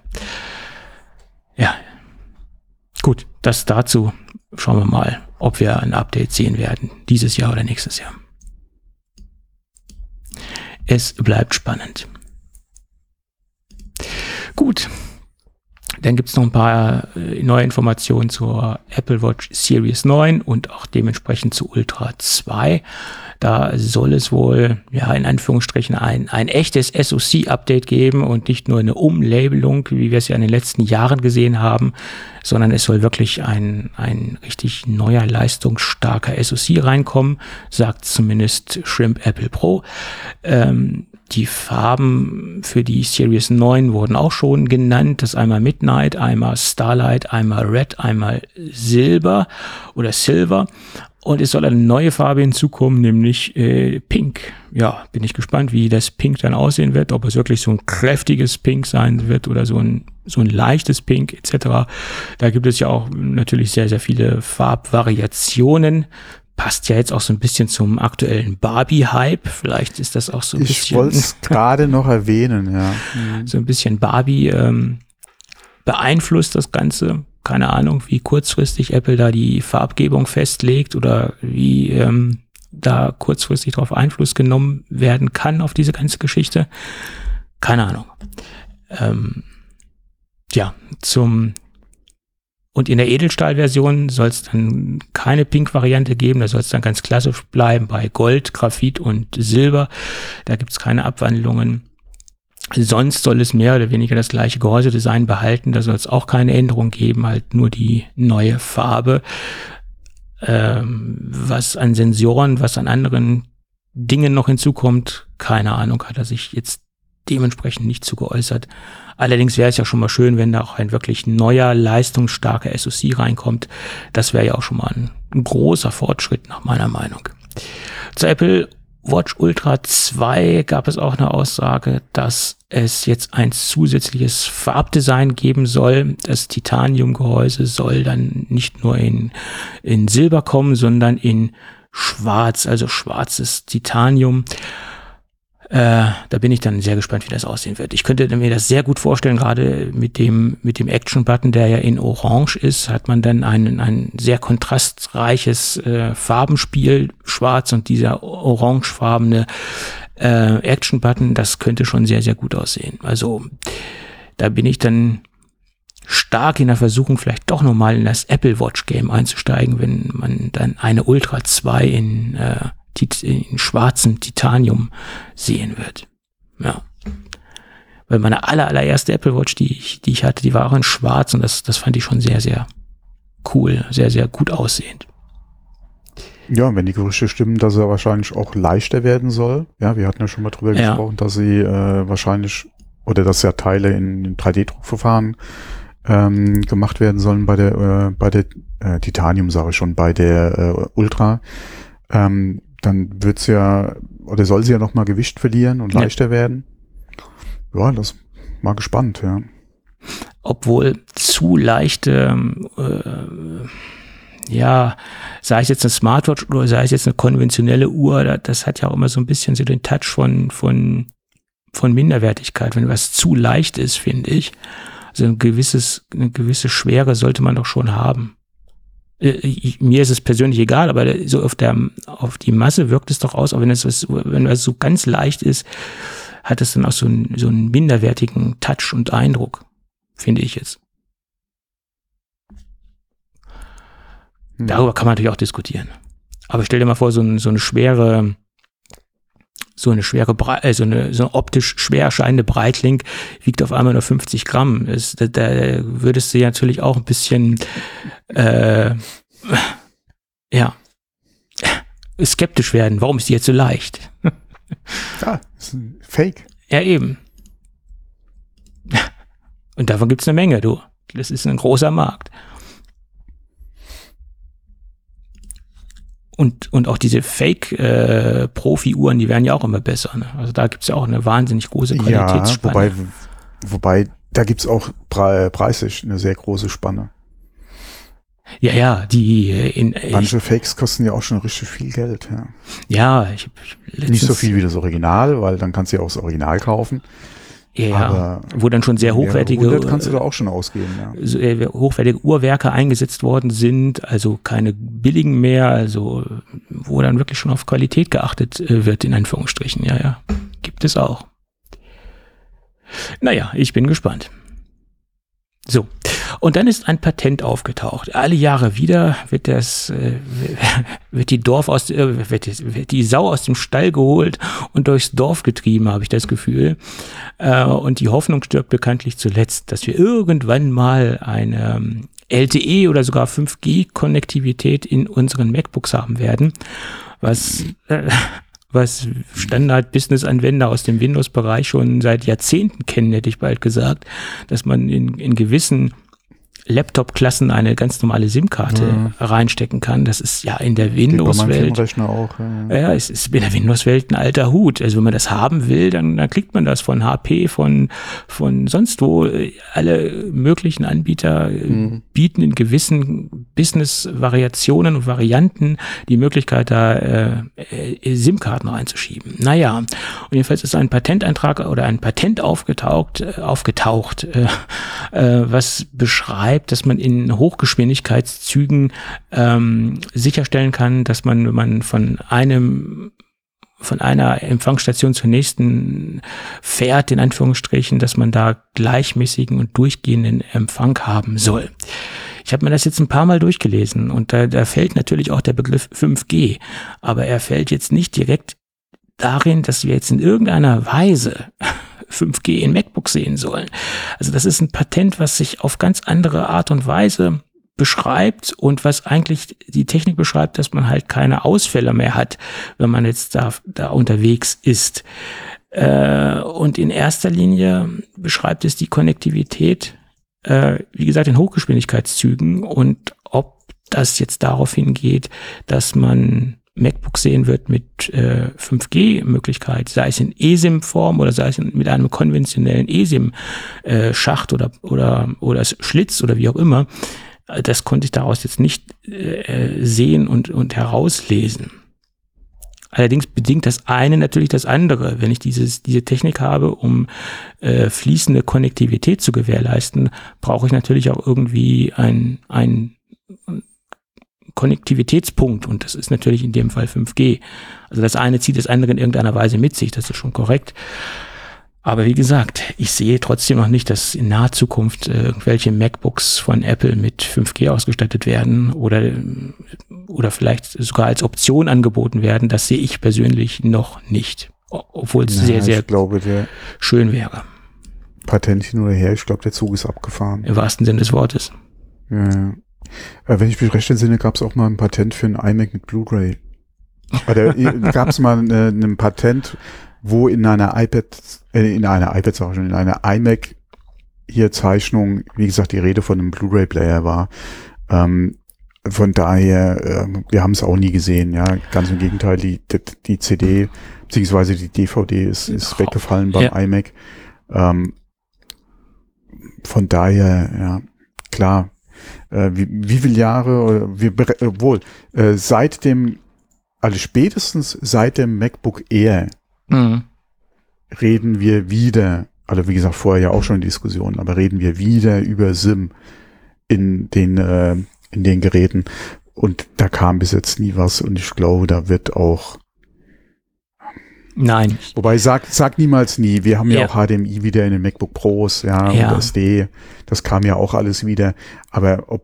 Gut, das dazu. Schauen wir mal, ob wir ein Update sehen werden, dieses Jahr oder nächstes Jahr. Es bleibt spannend. Gut. Dann gibt es noch ein paar neue Informationen zur Apple Watch Series 9 und auch dementsprechend zu Ultra 2. Da soll es wohl, in Anführungsstrichen, ein echtes SoC-Update geben und nicht nur eine Umlabelung, wie wir es ja in den letzten Jahren gesehen haben, sondern es soll wirklich ein richtig neuer, leistungsstarker SoC reinkommen, sagt zumindest Shrimp Apple Pro. Die Farben für die Series 9 wurden auch schon genannt. Das ist einmal Midnight, einmal Starlight, einmal Red, einmal Silber. Und es soll eine neue Farbe hinzukommen, nämlich Pink. Ja, bin ich gespannt, wie das Pink dann aussehen wird. Ob es wirklich so ein kräftiges Pink sein wird oder so ein leichtes Pink etc. Da gibt es ja auch natürlich sehr, sehr viele Farbvariationen. Passt ja jetzt auch so ein bisschen zum aktuellen Barbie-Hype. Vielleicht ist das auch so ein bisschen. Ich wollte es gerade noch erwähnen, ja. So ein bisschen Barbie beeinflusst das Ganze. Keine Ahnung, wie kurzfristig Apple da die Farbgebung festlegt oder wie da kurzfristig darauf Einfluss genommen werden kann auf diese ganze Geschichte. Keine Ahnung. Und in der Edelstahl-Version soll es dann keine Pink-Variante geben, da soll es dann ganz klassisch bleiben bei Gold, Graphit und Silber. Da gibt es keine Abwandlungen. Sonst soll es mehr oder weniger das gleiche Gehäusedesign behalten, da soll es auch keine Änderung geben, halt nur die neue Farbe. Was an Sensoren, was an anderen Dingen noch hinzukommt, keine Ahnung, hat er sich jetzt dementsprechend nicht zu geäußert. Allerdings wäre es ja schon mal schön, wenn da auch ein wirklich neuer, leistungsstarker SoC reinkommt. Das wäre ja auch schon mal ein großer Fortschritt nach meiner Meinung. Zur Apple Watch Ultra 2 gab es auch eine Aussage, dass es jetzt ein zusätzliches Farbdesign geben soll. Das Titanium-Gehäuse soll dann nicht nur in Silber kommen, sondern in Schwarz, also schwarzes Titanium. Da bin ich dann sehr gespannt, wie das aussehen wird. Ich könnte mir das sehr gut vorstellen, gerade mit dem Action-Button, der ja in Orange ist, hat man dann ein sehr kontrastreiches Farbenspiel, schwarz und dieser orangefarbene Action-Button, das könnte schon sehr, sehr gut aussehen. Also da bin ich dann stark in der Versuchung, vielleicht doch nochmal in das Apple Watch Game einzusteigen, wenn man dann eine Ultra 2 in schwarzem Titanium sehen wird. Ja. Weil meine allererste Apple Watch, die ich hatte, die war auch in schwarz und das fand ich schon sehr, sehr cool, sehr, sehr gut aussehend. Ja, wenn die Gerüchte stimmen, dass er wahrscheinlich auch leichter werden soll. Ja, wir hatten ja schon mal drüber gesprochen, dass sie wahrscheinlich, oder dass ja Teile in 3D-Druckverfahren gemacht werden sollen bei der Titanium, sage ich schon, bei der Ultra. Dann wird's ja, oder soll sie ja nochmal Gewicht verlieren und leichter werden. Ja, das mal gespannt, ja. Obwohl zu leichte, sei es jetzt eine Smartwatch oder sei es jetzt eine konventionelle Uhr, das hat ja auch immer so ein bisschen so den Touch von Minderwertigkeit, wenn was zu leicht ist, finde ich. Also eine gewisse Schwere sollte man doch schon haben. Mir ist es persönlich egal, aber so auf die Masse wirkt es doch aus, auch wenn es so ganz leicht ist, hat es dann auch so einen minderwertigen Touch und Eindruck, finde ich jetzt. Darüber kann man natürlich auch diskutieren. Aber stell dir mal vor, so eine optisch schwer erscheinende Breitling wiegt auf einmal nur 50 Gramm. Da würdest du ja natürlich auch ein bisschen, skeptisch werden. Warum ist die jetzt so leicht? Ja, ist ein Fake. Ja, eben. Und davon gibt's eine Menge, du. Das ist ein großer Markt. Und auch diese Fake-Profi-Uhren, die werden ja auch immer besser. Ne? Also da gibt's ja auch eine wahnsinnig große Qualitätsspanne. Ja, wobei da gibt's auch preislich eine sehr große Spanne. Ja, manche Fakes kosten ja auch schon richtig viel Geld. Ja, nicht so viel wie das Original, weil dann kannst du ja auch das Original kaufen. Ja, aber wo dann schon sehr hochwertige 100 kannst du da auch schon ausgeben, ja. Hochwertige Uhrwerke eingesetzt worden sind, also keine billigen mehr, also wo dann wirklich schon auf Qualität geachtet wird, in Anführungsstrichen. Ja, gibt es auch. Naja, ich bin gespannt. So, und dann ist ein Patent aufgetaucht. Alle Jahre wieder wird die Sau aus dem Stall geholt und durchs Dorf getrieben, habe ich das Gefühl. Und die Hoffnung stirbt bekanntlich zuletzt, dass wir irgendwann mal eine LTE oder sogar 5G-Konnektivität in unseren MacBooks haben werden, was Standard-Business-Anwender aus dem Windows-Bereich schon seit Jahrzehnten kennen, hätte ich bald gesagt, dass man in gewissen Laptop-Klassen eine ganz normale SIM-Karte reinstecken kann. Das ist ja in der Windows-Welt. Ja, es ist in der Windows-Welt ein alter Hut. Also wenn man das haben will, dann kriegt man das von HP, von sonst wo. Alle möglichen Anbieter bieten in gewissen Business-Variationen und Varianten die Möglichkeit, da SIM-Karten reinzuschieben. Naja, und jedenfalls ist ein Patentantrag oder ein Patent aufgetaucht, was beschreibt, dass man in Hochgeschwindigkeitszügen sicherstellen kann, dass man, wenn man von einer Empfangsstation zur nächsten fährt, in Anführungsstrichen, dass man da gleichmäßigen und durchgehenden Empfang haben soll. Ich habe mir das jetzt ein paar Mal durchgelesen und da fällt natürlich auch der Begriff 5G, aber er fällt jetzt nicht direkt darin, dass wir jetzt in irgendeiner Weise 5G in MacBook sehen sollen. Also das ist ein Patent, was sich auf ganz andere Art und Weise beschreibt und was eigentlich die Technik beschreibt, dass man halt keine Ausfälle mehr hat, wenn man jetzt da unterwegs ist. Und in erster Linie beschreibt es die Konnektivität, wie gesagt, in Hochgeschwindigkeitszügen und ob das jetzt darauf hingeht, dass man MacBook sehen wird mit 5G-Möglichkeit, sei es in eSIM-Form oder sei es mit einem konventionellen eSIM-Schacht oder Schlitz oder wie auch immer. Das konnte ich daraus jetzt nicht sehen und herauslesen. Allerdings bedingt das eine natürlich das andere. Wenn ich diese Technik habe, um fließende Konnektivität zu gewährleisten, brauche ich natürlich auch irgendwie ein Konnektivitätspunkt und das ist natürlich in dem Fall 5G. Also das eine zieht das andere in irgendeiner Weise mit sich, das ist schon korrekt. Aber wie gesagt, ich sehe trotzdem noch nicht, dass in naher Zukunft irgendwelche MacBooks von Apple mit 5G ausgestattet werden oder vielleicht sogar als Option angeboten werden. Das sehe ich persönlich noch nicht, obwohl es sehr schön wäre. Patent hin oder her, ich glaube, der Zug ist abgefahren. Im wahrsten Sinne des Wortes. Ja. Wenn ich mich recht entsinne, gab es auch mal ein Patent für einen iMac mit Blu-ray. Oder gab es mal ein Patent, wo in einer iMac hier Zeichnung, wie gesagt, die Rede von einem Blu-ray-Player war. Von daher, wir haben es auch nie gesehen, ja. Ganz im Gegenteil, die CD beziehungsweise die DVD ist weggefallen beim iMac. Von daher, ja, klar. Wie viele Jahre, spätestens seit dem MacBook Air reden wir wieder, also wie gesagt, vorher ja auch schon in Diskussionen, aber reden wir wieder über SIM in den Geräten. Und da kam bis jetzt nie was und ich glaube, da wird auch Nein. Wobei, sag niemals nie. Wir haben ja auch HDMI wieder in den MacBook Pros, und SD. Das kam ja auch alles wieder. Aber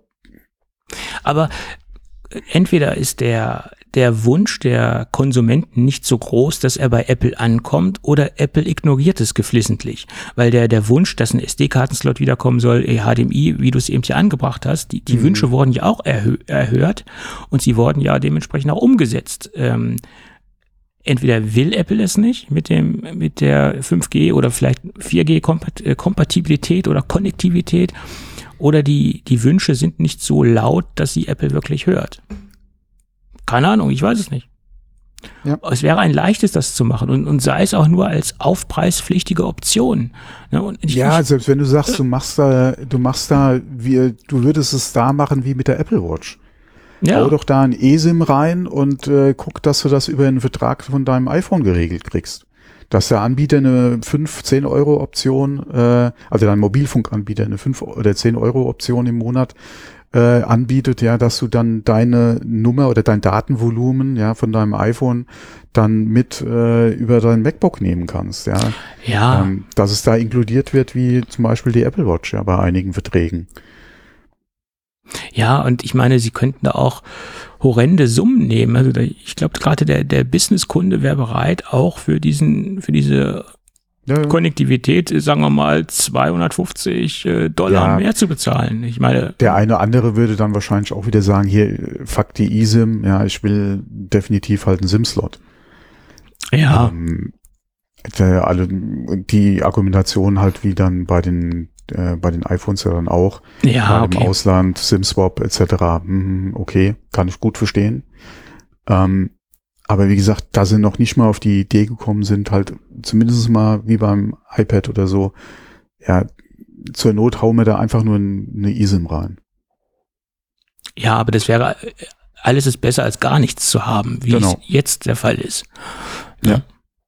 entweder ist der Wunsch der Konsumenten nicht so groß, dass er bei Apple ankommt, oder Apple ignoriert es geflissentlich. Weil der Wunsch, dass ein SD-Kartenslot wiederkommen soll, HDMI, wie du es eben hier angebracht hast, die Wünsche wurden ja auch erhört und sie wurden ja dementsprechend auch umgesetzt. Entweder will Apple es nicht mit der 5G oder vielleicht 4G-Kompatibilität oder Konnektivität, oder die Wünsche sind nicht so laut, dass sie Apple wirklich hört. Keine Ahnung, ich weiß es nicht. Ja. Es wäre ein leichtes, das zu machen und sei es auch nur als aufpreispflichtige Option. Selbst wenn du sagst, du würdest es da machen wie mit der Apple Watch. Ja. Hau doch da ein eSIM rein und guck, dass du das über einen Vertrag von deinem iPhone geregelt kriegst. Dass der Anbieter eine 5-10 Euro Option, also dein Mobilfunkanbieter eine 5 oder 10 Euro Option im Monat anbietet, ja, dass du dann deine Nummer oder dein Datenvolumen von deinem iPhone dann mit über dein MacBook nehmen kannst, ja. Ja. Dass es da inkludiert wird, wie zum Beispiel die Apple Watch, ja, bei einigen Verträgen. Ja, und ich meine, sie könnten da auch horrende Summen nehmen. Also ich glaube, gerade der Businesskunde wäre bereit, auch für diese Konnektivität, sagen wir mal, $250 mehr zu bezahlen. Ich meine, der eine oder andere würde dann wahrscheinlich auch wieder sagen, hier, fuck die eSIM, ja, ich will definitiv halt einen SIM-Slot. Ja. Die Argumentation halt wie dann bei den iPhones ja dann auch, im Ausland, SIM-Swap etc. Okay, kann ich gut verstehen. Aber wie gesagt, da sie noch nicht mal auf die Idee gekommen sind, halt zumindest mal wie beim iPad oder so, ja, zur Not hauen wir da einfach nur eine eSIM rein. Ja, aber das wäre, alles ist besser als gar nichts zu haben, wie es jetzt der Fall ist. Ja.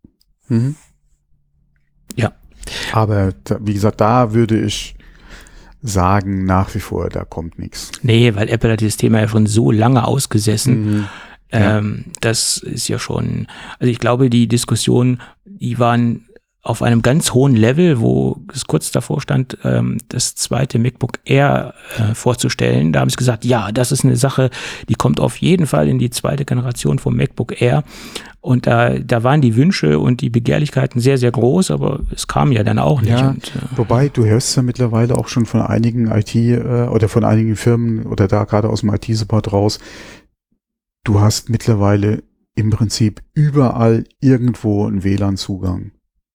Ja. Aber wie gesagt, da würde ich sagen, nach wie vor, da kommt nichts. Nee, weil Apple hat dieses Thema ja schon so lange ausgesessen. Das ist ja schon, also ich glaube, die Diskussionen, die waren auf einem ganz hohen Level, wo es kurz davor stand, das zweite MacBook Air vorzustellen. Da haben sie gesagt, ja, das ist eine Sache, die kommt auf jeden Fall in die zweite Generation vom MacBook Air. Und da waren die Wünsche und die Begehrlichkeiten sehr, sehr groß, aber es kam ja dann auch nicht. Ja, wobei, du hörst ja mittlerweile auch schon von einigen oder von einigen Firmen oder da gerade aus dem IT-Support raus, du hast mittlerweile im Prinzip überall irgendwo einen WLAN-Zugang.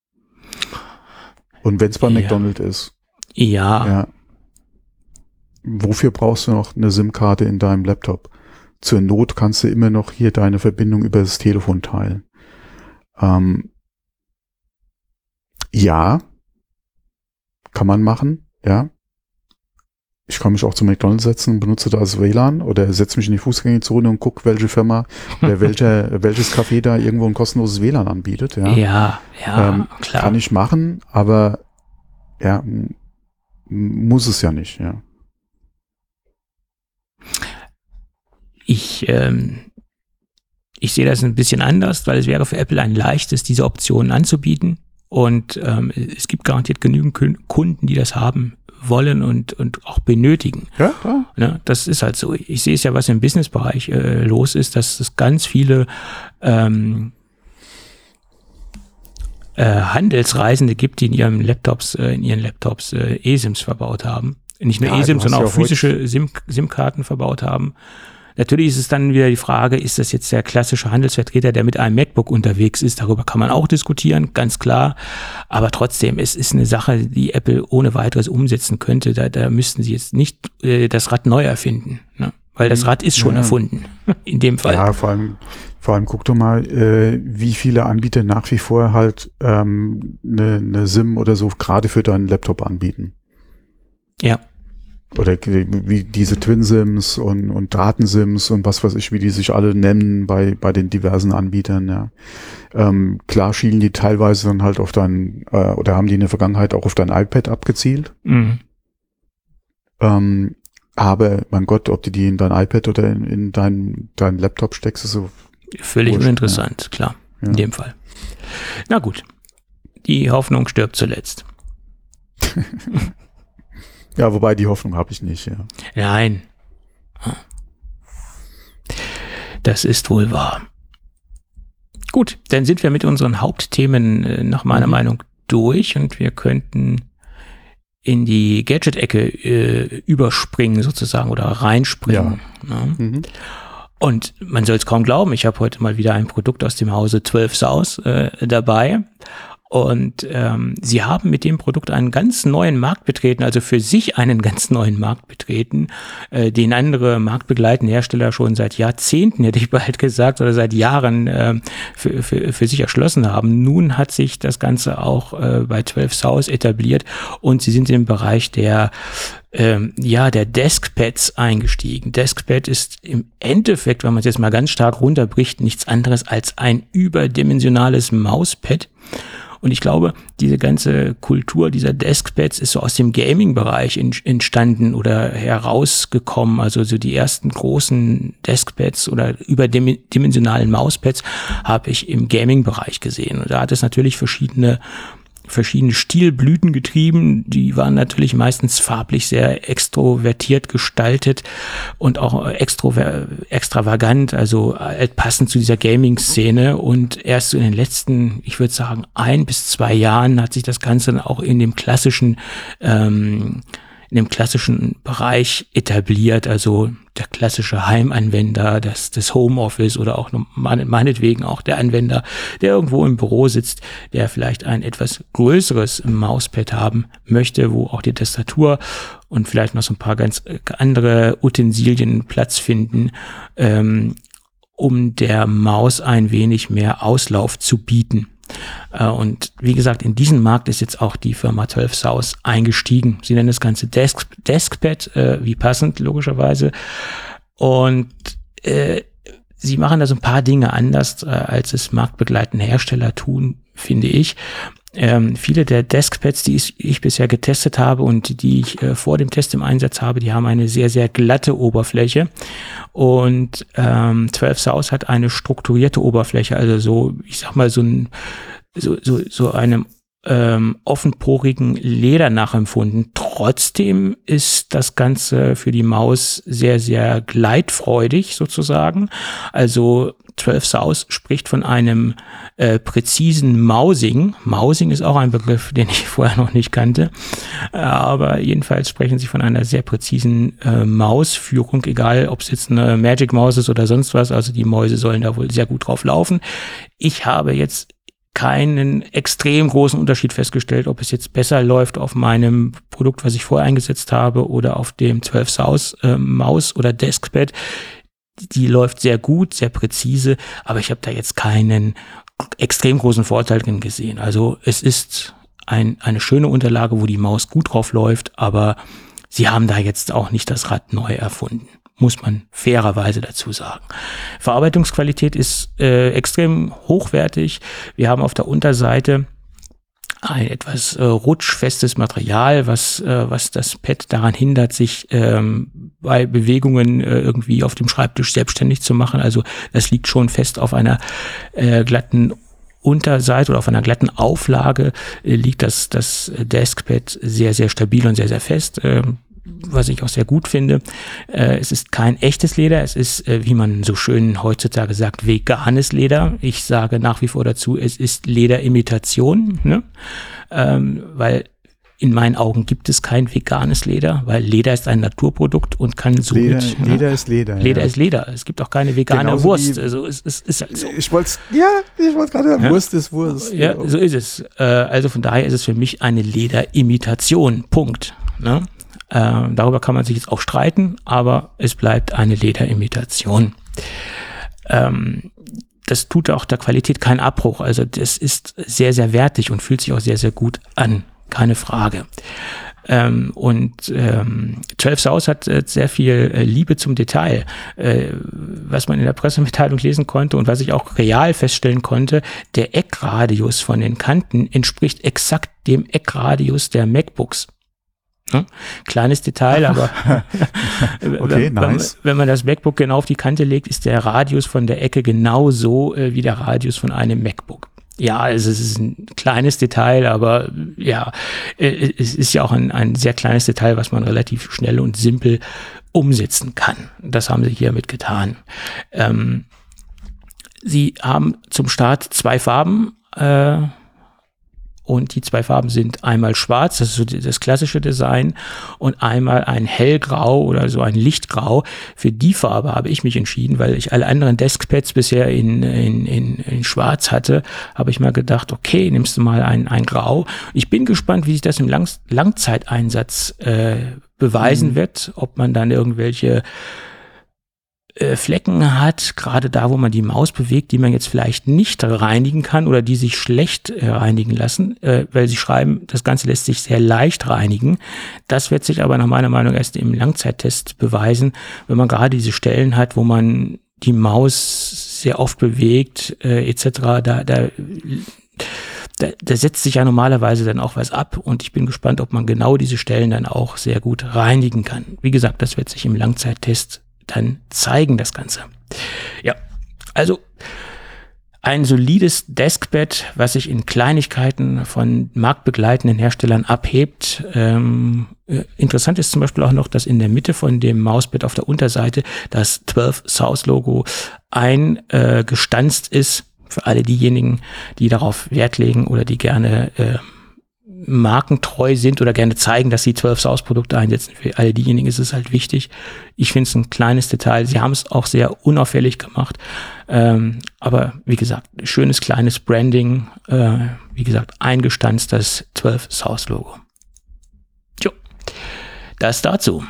Und wenn es bei McDonald's ist. Ja. Wofür brauchst du noch eine SIM-Karte in deinem Laptop? Zur Not kannst du immer noch hier deine Verbindung über das Telefon teilen. Ja, kann man machen, ja. Ich kann mich auch zu McDonald's setzen und benutze da das WLAN oder setze mich in die Fußgängerzone und gucke, welche Firma oder welches Café da irgendwo ein kostenloses WLAN anbietet. Ja, klar. Kann ich machen, aber muss es ja nicht, ja. Ich sehe das ein bisschen anders, weil es wäre für Apple ein leichtes, diese Optionen anzubieten. Und es gibt garantiert genügend Kunden, die das haben wollen und auch benötigen. Ja, klar. Ne, das ist halt so. Ich sehe es ja, was im Businessbereich los ist, dass es ganz viele Handelsreisende gibt, die in ihren Laptops eSIMs verbaut haben. nicht nur eSIM, sondern auch physische SIM-Karten verbaut haben. Natürlich ist es dann wieder die Frage, ist das jetzt der klassische Handelsvertreter, der mit einem MacBook unterwegs ist? Darüber kann man auch diskutieren, ganz klar. Aber trotzdem, es ist eine Sache, die Apple ohne weiteres umsetzen könnte. Da müssten sie jetzt nicht das Rad neu erfinden, ne? Weil das Rad ist schon erfunden, in dem Fall. Ja, vor allem guck doch mal, wie viele Anbieter nach wie vor halt eine SIM oder so gerade für deinen Laptop anbieten. Ja. Oder wie diese Twin-SIMs und Daten-SIMs und was weiß ich, wie die sich alle nennen bei den diversen Anbietern, ja. Klar schielen die teilweise dann halt auf dein, oder haben die in der Vergangenheit auch auf dein iPad abgezielt. Mhm. Aber, mein Gott, ob du die in dein iPad oder in dein Laptop steckst, ist so völlig uninteressant, klar, in dem Fall. Na gut, die Hoffnung stirbt zuletzt. Ja, wobei die Hoffnung habe ich nicht, ja. Nein. Das ist wohl wahr. Gut, dann sind wir mit unseren Hauptthemen nach meiner Meinung durch und wir könnten in die Gadget-Ecke überspringen sozusagen oder reinspringen. Ja. Ne? Und man soll es kaum glauben, ich habe heute mal wieder ein Produkt aus dem Hause 12 Saus dabei. Und sie haben mit dem Produkt einen ganz neuen Markt betreten, also für sich einen ganz neuen Markt betreten, den andere marktbegleitende Hersteller schon seit Jahrzehnten, hätte ich bald gesagt, oder seit Jahren für sich erschlossen haben. Nun hat sich das Ganze auch bei 12 Saus etabliert und sie sind im Bereich der Deskpads eingestiegen. Deskpad ist im Endeffekt, wenn man es jetzt mal ganz stark runterbricht, nichts anderes als ein überdimensionales Mauspad. Und ich glaube, diese ganze Kultur dieser Deskpads ist so aus dem Gaming-Bereich entstanden oder herausgekommen. Also so die ersten großen Deskpads oder überdimensionalen Mauspads habe ich im Gaming-Bereich gesehen. Und da hat es natürlich verschiedene Stilblüten getrieben, die waren natürlich meistens farblich sehr extrovertiert gestaltet und auch extravagant, also passend zu dieser Gaming-Szene und erst so in den letzten, ich würde sagen, 1 bis 2 Jahren hat sich das Ganze dann auch in dem klassischen Bereich etabliert, also der klassische Heimanwender, das Homeoffice oder auch meinetwegen auch der Anwender, der irgendwo im Büro sitzt, der vielleicht ein etwas größeres Mauspad haben möchte, wo auch die Tastatur und vielleicht noch so ein paar ganz andere Utensilien Platz finden, um der Maus ein wenig mehr Auslauf zu bieten. Und wie gesagt, in diesen Markt ist jetzt auch die Firma 12 Saus eingestiegen. Sie nennen das Ganze Deskpad, wie passend logischerweise. Und sie machen da so ein paar Dinge anders, als es marktbegleitende Hersteller tun, finde ich. Viele der Deskpads, die ich bisher getestet habe und die ich vor dem Test im Einsatz habe, die haben eine sehr, sehr glatte Oberfläche. Und 12 Saus hat eine strukturierte Oberfläche, also so, ich sag mal, so einem offenporigen Leder nachempfunden. Trotzdem ist das Ganze für die Maus sehr, sehr gleitfreudig sozusagen. Also 12 Saus spricht von einem präzisen Mousing. Mousing ist auch ein Begriff, den ich vorher noch nicht kannte. Aber jedenfalls sprechen sie von einer sehr präzisen Mausführung, egal ob es jetzt eine Magic Maus ist oder sonst was. Also die Mäuse sollen da wohl sehr gut drauf laufen. Ich habe jetzt keinen extrem großen Unterschied festgestellt, ob es jetzt besser läuft auf meinem Produkt, was ich vorher eingesetzt habe, oder auf dem 12 Saus Maus oder Deskpad. Die läuft sehr gut, sehr präzise, aber ich habe da jetzt keinen extrem großen Vorteil drin gesehen. Also es ist eine schöne Unterlage, wo die Maus gut drauf läuft, aber sie haben da jetzt auch nicht das Rad neu erfunden. Muss man fairerweise dazu sagen. Verarbeitungsqualität ist extrem hochwertig. Wir haben auf der Unterseite ein etwas rutschfestes Material, was das Pad daran hindert, sich bei Bewegungen irgendwie auf dem Schreibtisch selbstständig zu machen. Also das liegt schon fest auf einer glatten Unterseite oder auf einer glatten Auflage liegt das Deskpad sehr, sehr stabil und sehr, sehr fest. Was ich auch sehr gut finde. Es ist kein echtes Leder, es ist, wie man so schön heutzutage sagt, veganes Leder. Ich sage nach wie vor dazu, es ist Lederimitation, ne? Weil in meinen Augen gibt es kein veganes Leder, weil Leder ist ein Naturprodukt und kann so Leder ist Leder. Leder ist Leder. Es gibt auch keine vegane Genauso Wurst. Also es ist halt so. Ich wollte gerade sagen, Wurst ist Wurst. Ja, so ist es. Also von daher ist es für mich eine Lederimitation. Punkt. Ne? Darüber kann man sich jetzt auch streiten, aber es bleibt eine Lederimitation. Das tut auch der Qualität keinen Abbruch. Also das ist sehr, sehr wertig und fühlt sich auch sehr, sehr gut an. Keine Frage. 12 South hat sehr viel Liebe zum Detail. Was man in der Pressemitteilung lesen konnte und was ich auch real feststellen konnte, der Eckradius von den Kanten entspricht exakt dem Eckradius der MacBooks. Ne? Kleines Detail, aber okay, nice. wenn man das MacBook genau auf die Kante legt, ist der Radius von der Ecke genauso wie der Radius von einem MacBook. Ja, also es ist ein kleines Detail, aber ja, es ist ja auch ein sehr kleines Detail, was man relativ schnell und simpel umsetzen kann. Das haben sie hiermit getan. Sie haben zum Start 2 Farben, und die 2 Farben sind einmal schwarz, das ist so das klassische Design, und einmal ein hellgrau oder so ein lichtgrau. Für die Farbe habe ich mich entschieden, weil ich alle anderen Deskpads bisher in schwarz hatte, habe ich mal gedacht, okay, nimmst du mal ein Grau. Ich bin gespannt, wie sich das im Langzeiteinsatz beweisen wird, ob man dann irgendwelche Flecken hat, gerade da, wo man die Maus bewegt, die man jetzt vielleicht nicht reinigen kann oder die sich schlecht reinigen lassen, weil sie schreiben, das Ganze lässt sich sehr leicht reinigen. Das wird sich aber nach meiner Meinung erst im Langzeittest beweisen, wenn man gerade diese Stellen hat, wo man die Maus sehr oft bewegt, etc. Da setzt sich ja normalerweise dann auch was ab und ich bin gespannt, ob man genau diese Stellen dann auch sehr gut reinigen kann. Wie gesagt, das wird sich im Langzeittest dann zeigen, das Ganze. Ja, also ein solides Deskpad, was sich in Kleinigkeiten von marktbegleitenden Herstellern abhebt. Interessant ist zum Beispiel auch noch, dass in der Mitte von dem Mauspad auf der Unterseite das 12 South Logo eingestanzt ist. Für alle diejenigen, die darauf Wert legen oder die gerne markentreu sind oder gerne zeigen, dass sie 12 South Produkte einsetzen. Für alle diejenigen ist es halt wichtig. Ich finde es ein kleines Detail. Sie haben es auch sehr unauffällig gemacht. Aber wie gesagt, schönes kleines Branding. Wie gesagt, eingestanzt das 12 South Logo. Jo, das dazu.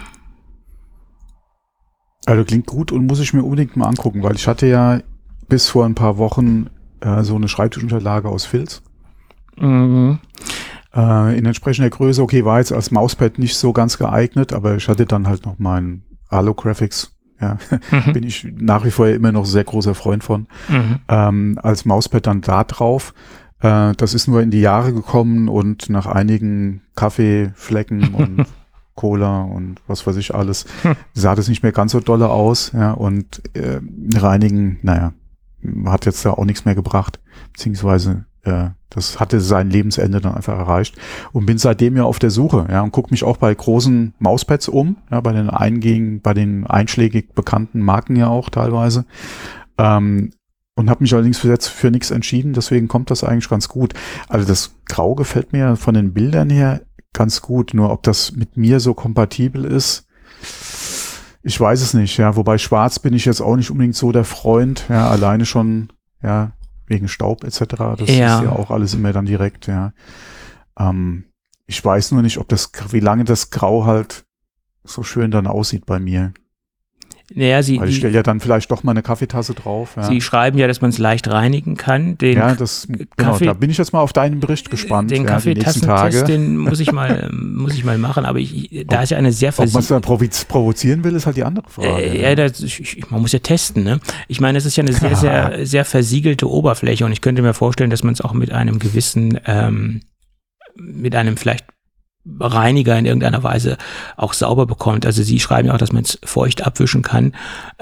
Also klingt gut und muss ich mir unbedingt mal angucken, weil ich hatte ja bis vor ein paar Wochen so eine Schreibtischunterlage aus Filz. Mhm. In entsprechender Größe, okay, war jetzt als Mauspad nicht so ganz geeignet, aber ich hatte dann halt noch meinen Alographics, ja, bin ich nach wie vor immer noch sehr großer Freund von, als Mauspad dann da drauf. Das ist nur in die Jahre gekommen und nach einigen Kaffeeflecken und Cola und was weiß ich alles, sah das nicht mehr ganz so dolle aus, ja, und reinigen, naja, hat jetzt da auch nichts mehr gebracht, beziehungsweise das hatte sein Lebensende dann einfach erreicht und bin seitdem ja auf der Suche, ja, und gucke mich auch bei großen Mauspads um, ja, bei den einschlägig bekannten Marken ja auch teilweise, und habe mich allerdings für nichts entschieden, deswegen kommt das eigentlich ganz gut. Also das Grau gefällt mir von den Bildern her ganz gut, nur ob das mit mir so kompatibel ist, ich weiß es nicht, ja, wobei schwarz bin ich jetzt auch nicht unbedingt so der Freund, ja, alleine schon, ja, wegen Staub etc. Das ist ja auch alles immer dann direkt, ja. Ich weiß nur nicht, wie lange das Grau halt so schön dann aussieht bei mir. Naja, weil ich stelle ja dann vielleicht doch mal eine Kaffeetasse drauf. Ja. Sie schreiben ja, dass man es leicht reinigen kann. Genau, da bin ich jetzt mal auf deinen Bericht gespannt. Den Kaffeetassentest, den muss ich mal machen, aber da ist ja eine sehr Ob man es dann provozieren will, ist halt die andere Frage. Man muss ja testen, ne? Ich meine, es ist ja eine sehr, sehr, sehr versiegelte Oberfläche und ich könnte mir vorstellen, dass man es auch mit einem gewissen, mit einem vielleicht Reiniger in irgendeiner Weise auch sauber bekommt. Also sie schreiben ja auch, dass man es feucht abwischen kann.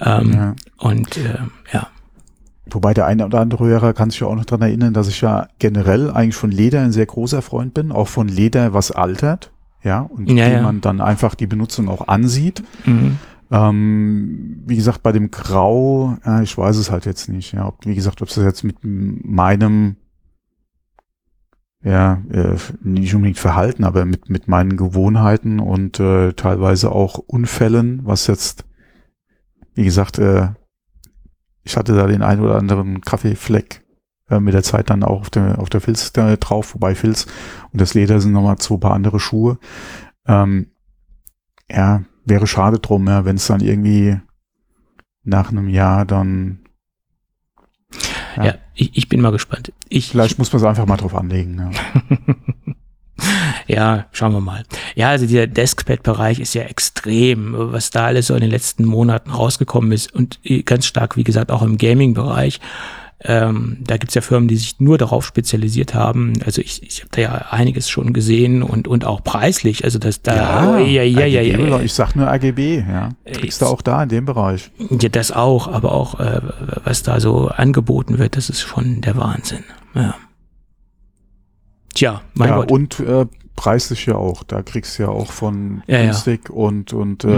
Wobei der eine oder andere Hörer kann sich ja auch noch daran erinnern, dass ich ja generell eigentlich von Leder ein sehr großer Freund bin, auch von Leder, was altert, ja, und man dann einfach die Benutzung auch ansieht. Wie gesagt, bei dem Grau, ich weiß es halt jetzt nicht, ja, ob es jetzt mit meinem nicht unbedingt Verhalten, aber mit meinen Gewohnheiten und teilweise auch Unfällen, was jetzt, wie gesagt, ich hatte da den einen oder anderen Kaffeefleck mit der Zeit dann auch auf der Filz drauf, wobei Filz und das Leder sind nochmal 2 paar andere Schuhe. Wäre schade drum, wenn es dann irgendwie nach einem Jahr dann Ja, ich bin mal gespannt. Vielleicht muss man es einfach mal drauf anlegen. Ja. Ja, schauen wir mal. Ja, also dieser Deskpad-Bereich ist ja extrem, was da alles so in den letzten Monaten rausgekommen ist und ganz stark, wie gesagt, auch im Gaming-Bereich. Da gibt's ja Firmen, die sich nur darauf spezialisiert haben. Also ich habe da ja einiges schon gesehen und auch preislich. Also das da. Ich sag nur AGB, ja. Kriegst du auch da in dem Bereich. Ja, das auch, aber auch was da so angeboten wird, das ist schon der Wahnsinn. Ja. Tja, mein Gott. Und preislich ja auch. Da kriegst du ja auch von günstig und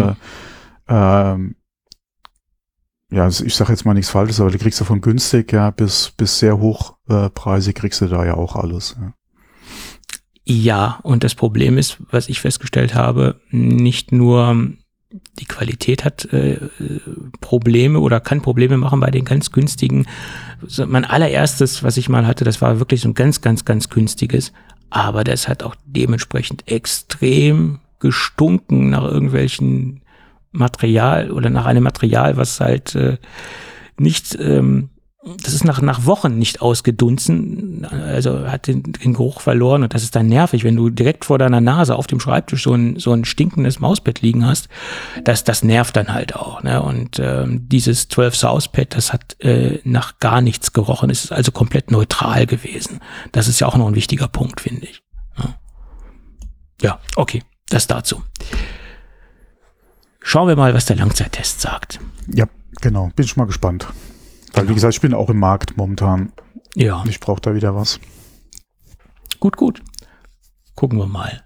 ich sage jetzt mal nichts Falsches, aber du kriegst ja von günstig bis sehr hochpreisig kriegst du da ja auch alles. Ja, und das Problem ist, was ich festgestellt habe, nicht nur die Qualität hat Probleme oder kann Probleme machen bei den ganz günstigen. Mein allererstes, was ich mal hatte, das war wirklich so ein ganz, ganz, ganz günstiges, aber das hat auch dementsprechend extrem gestunken nach irgendwelchen Material oder nach einem Material, was halt nicht, das ist nach Wochen nicht ausgedunsen, also hat den Geruch verloren und das ist dann nervig, wenn du direkt vor deiner Nase auf dem Schreibtisch so ein stinkendes Mauspad liegen hast, das nervt dann halt auch, ne? Und dieses 12 South Pad, das hat nach gar nichts gerochen, es ist also komplett neutral gewesen. Das ist ja auch noch ein wichtiger Punkt, finde ich. Ja, okay, das dazu. Schauen wir mal, was der Langzeittest sagt. Ja, genau. Bin ich mal gespannt. Weil, wie gesagt, ich bin auch im Markt momentan. Ja. Ich brauche da wieder was. Gut. Gucken wir mal.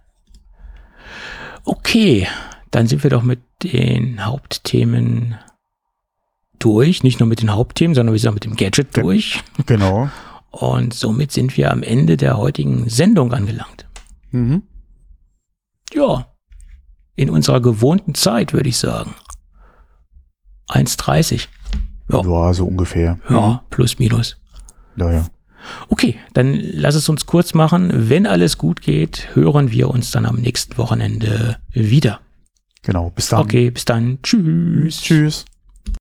Okay, dann sind wir doch mit den Hauptthemen durch. Nicht nur mit den Hauptthemen, sondern wir sind auch mit dem Gadget durch. Genau. Und somit sind wir am Ende der heutigen Sendung angelangt. Mhm. Ja. In unserer gewohnten Zeit, würde ich sagen. 1,30. Ja, so ungefähr. Ja, plus, minus. Ja. Okay, dann lass es uns kurz machen. Wenn alles gut geht, hören wir uns dann am nächsten Wochenende wieder. Genau, bis dann. Okay, bis dann. Tschüss. Tschüss.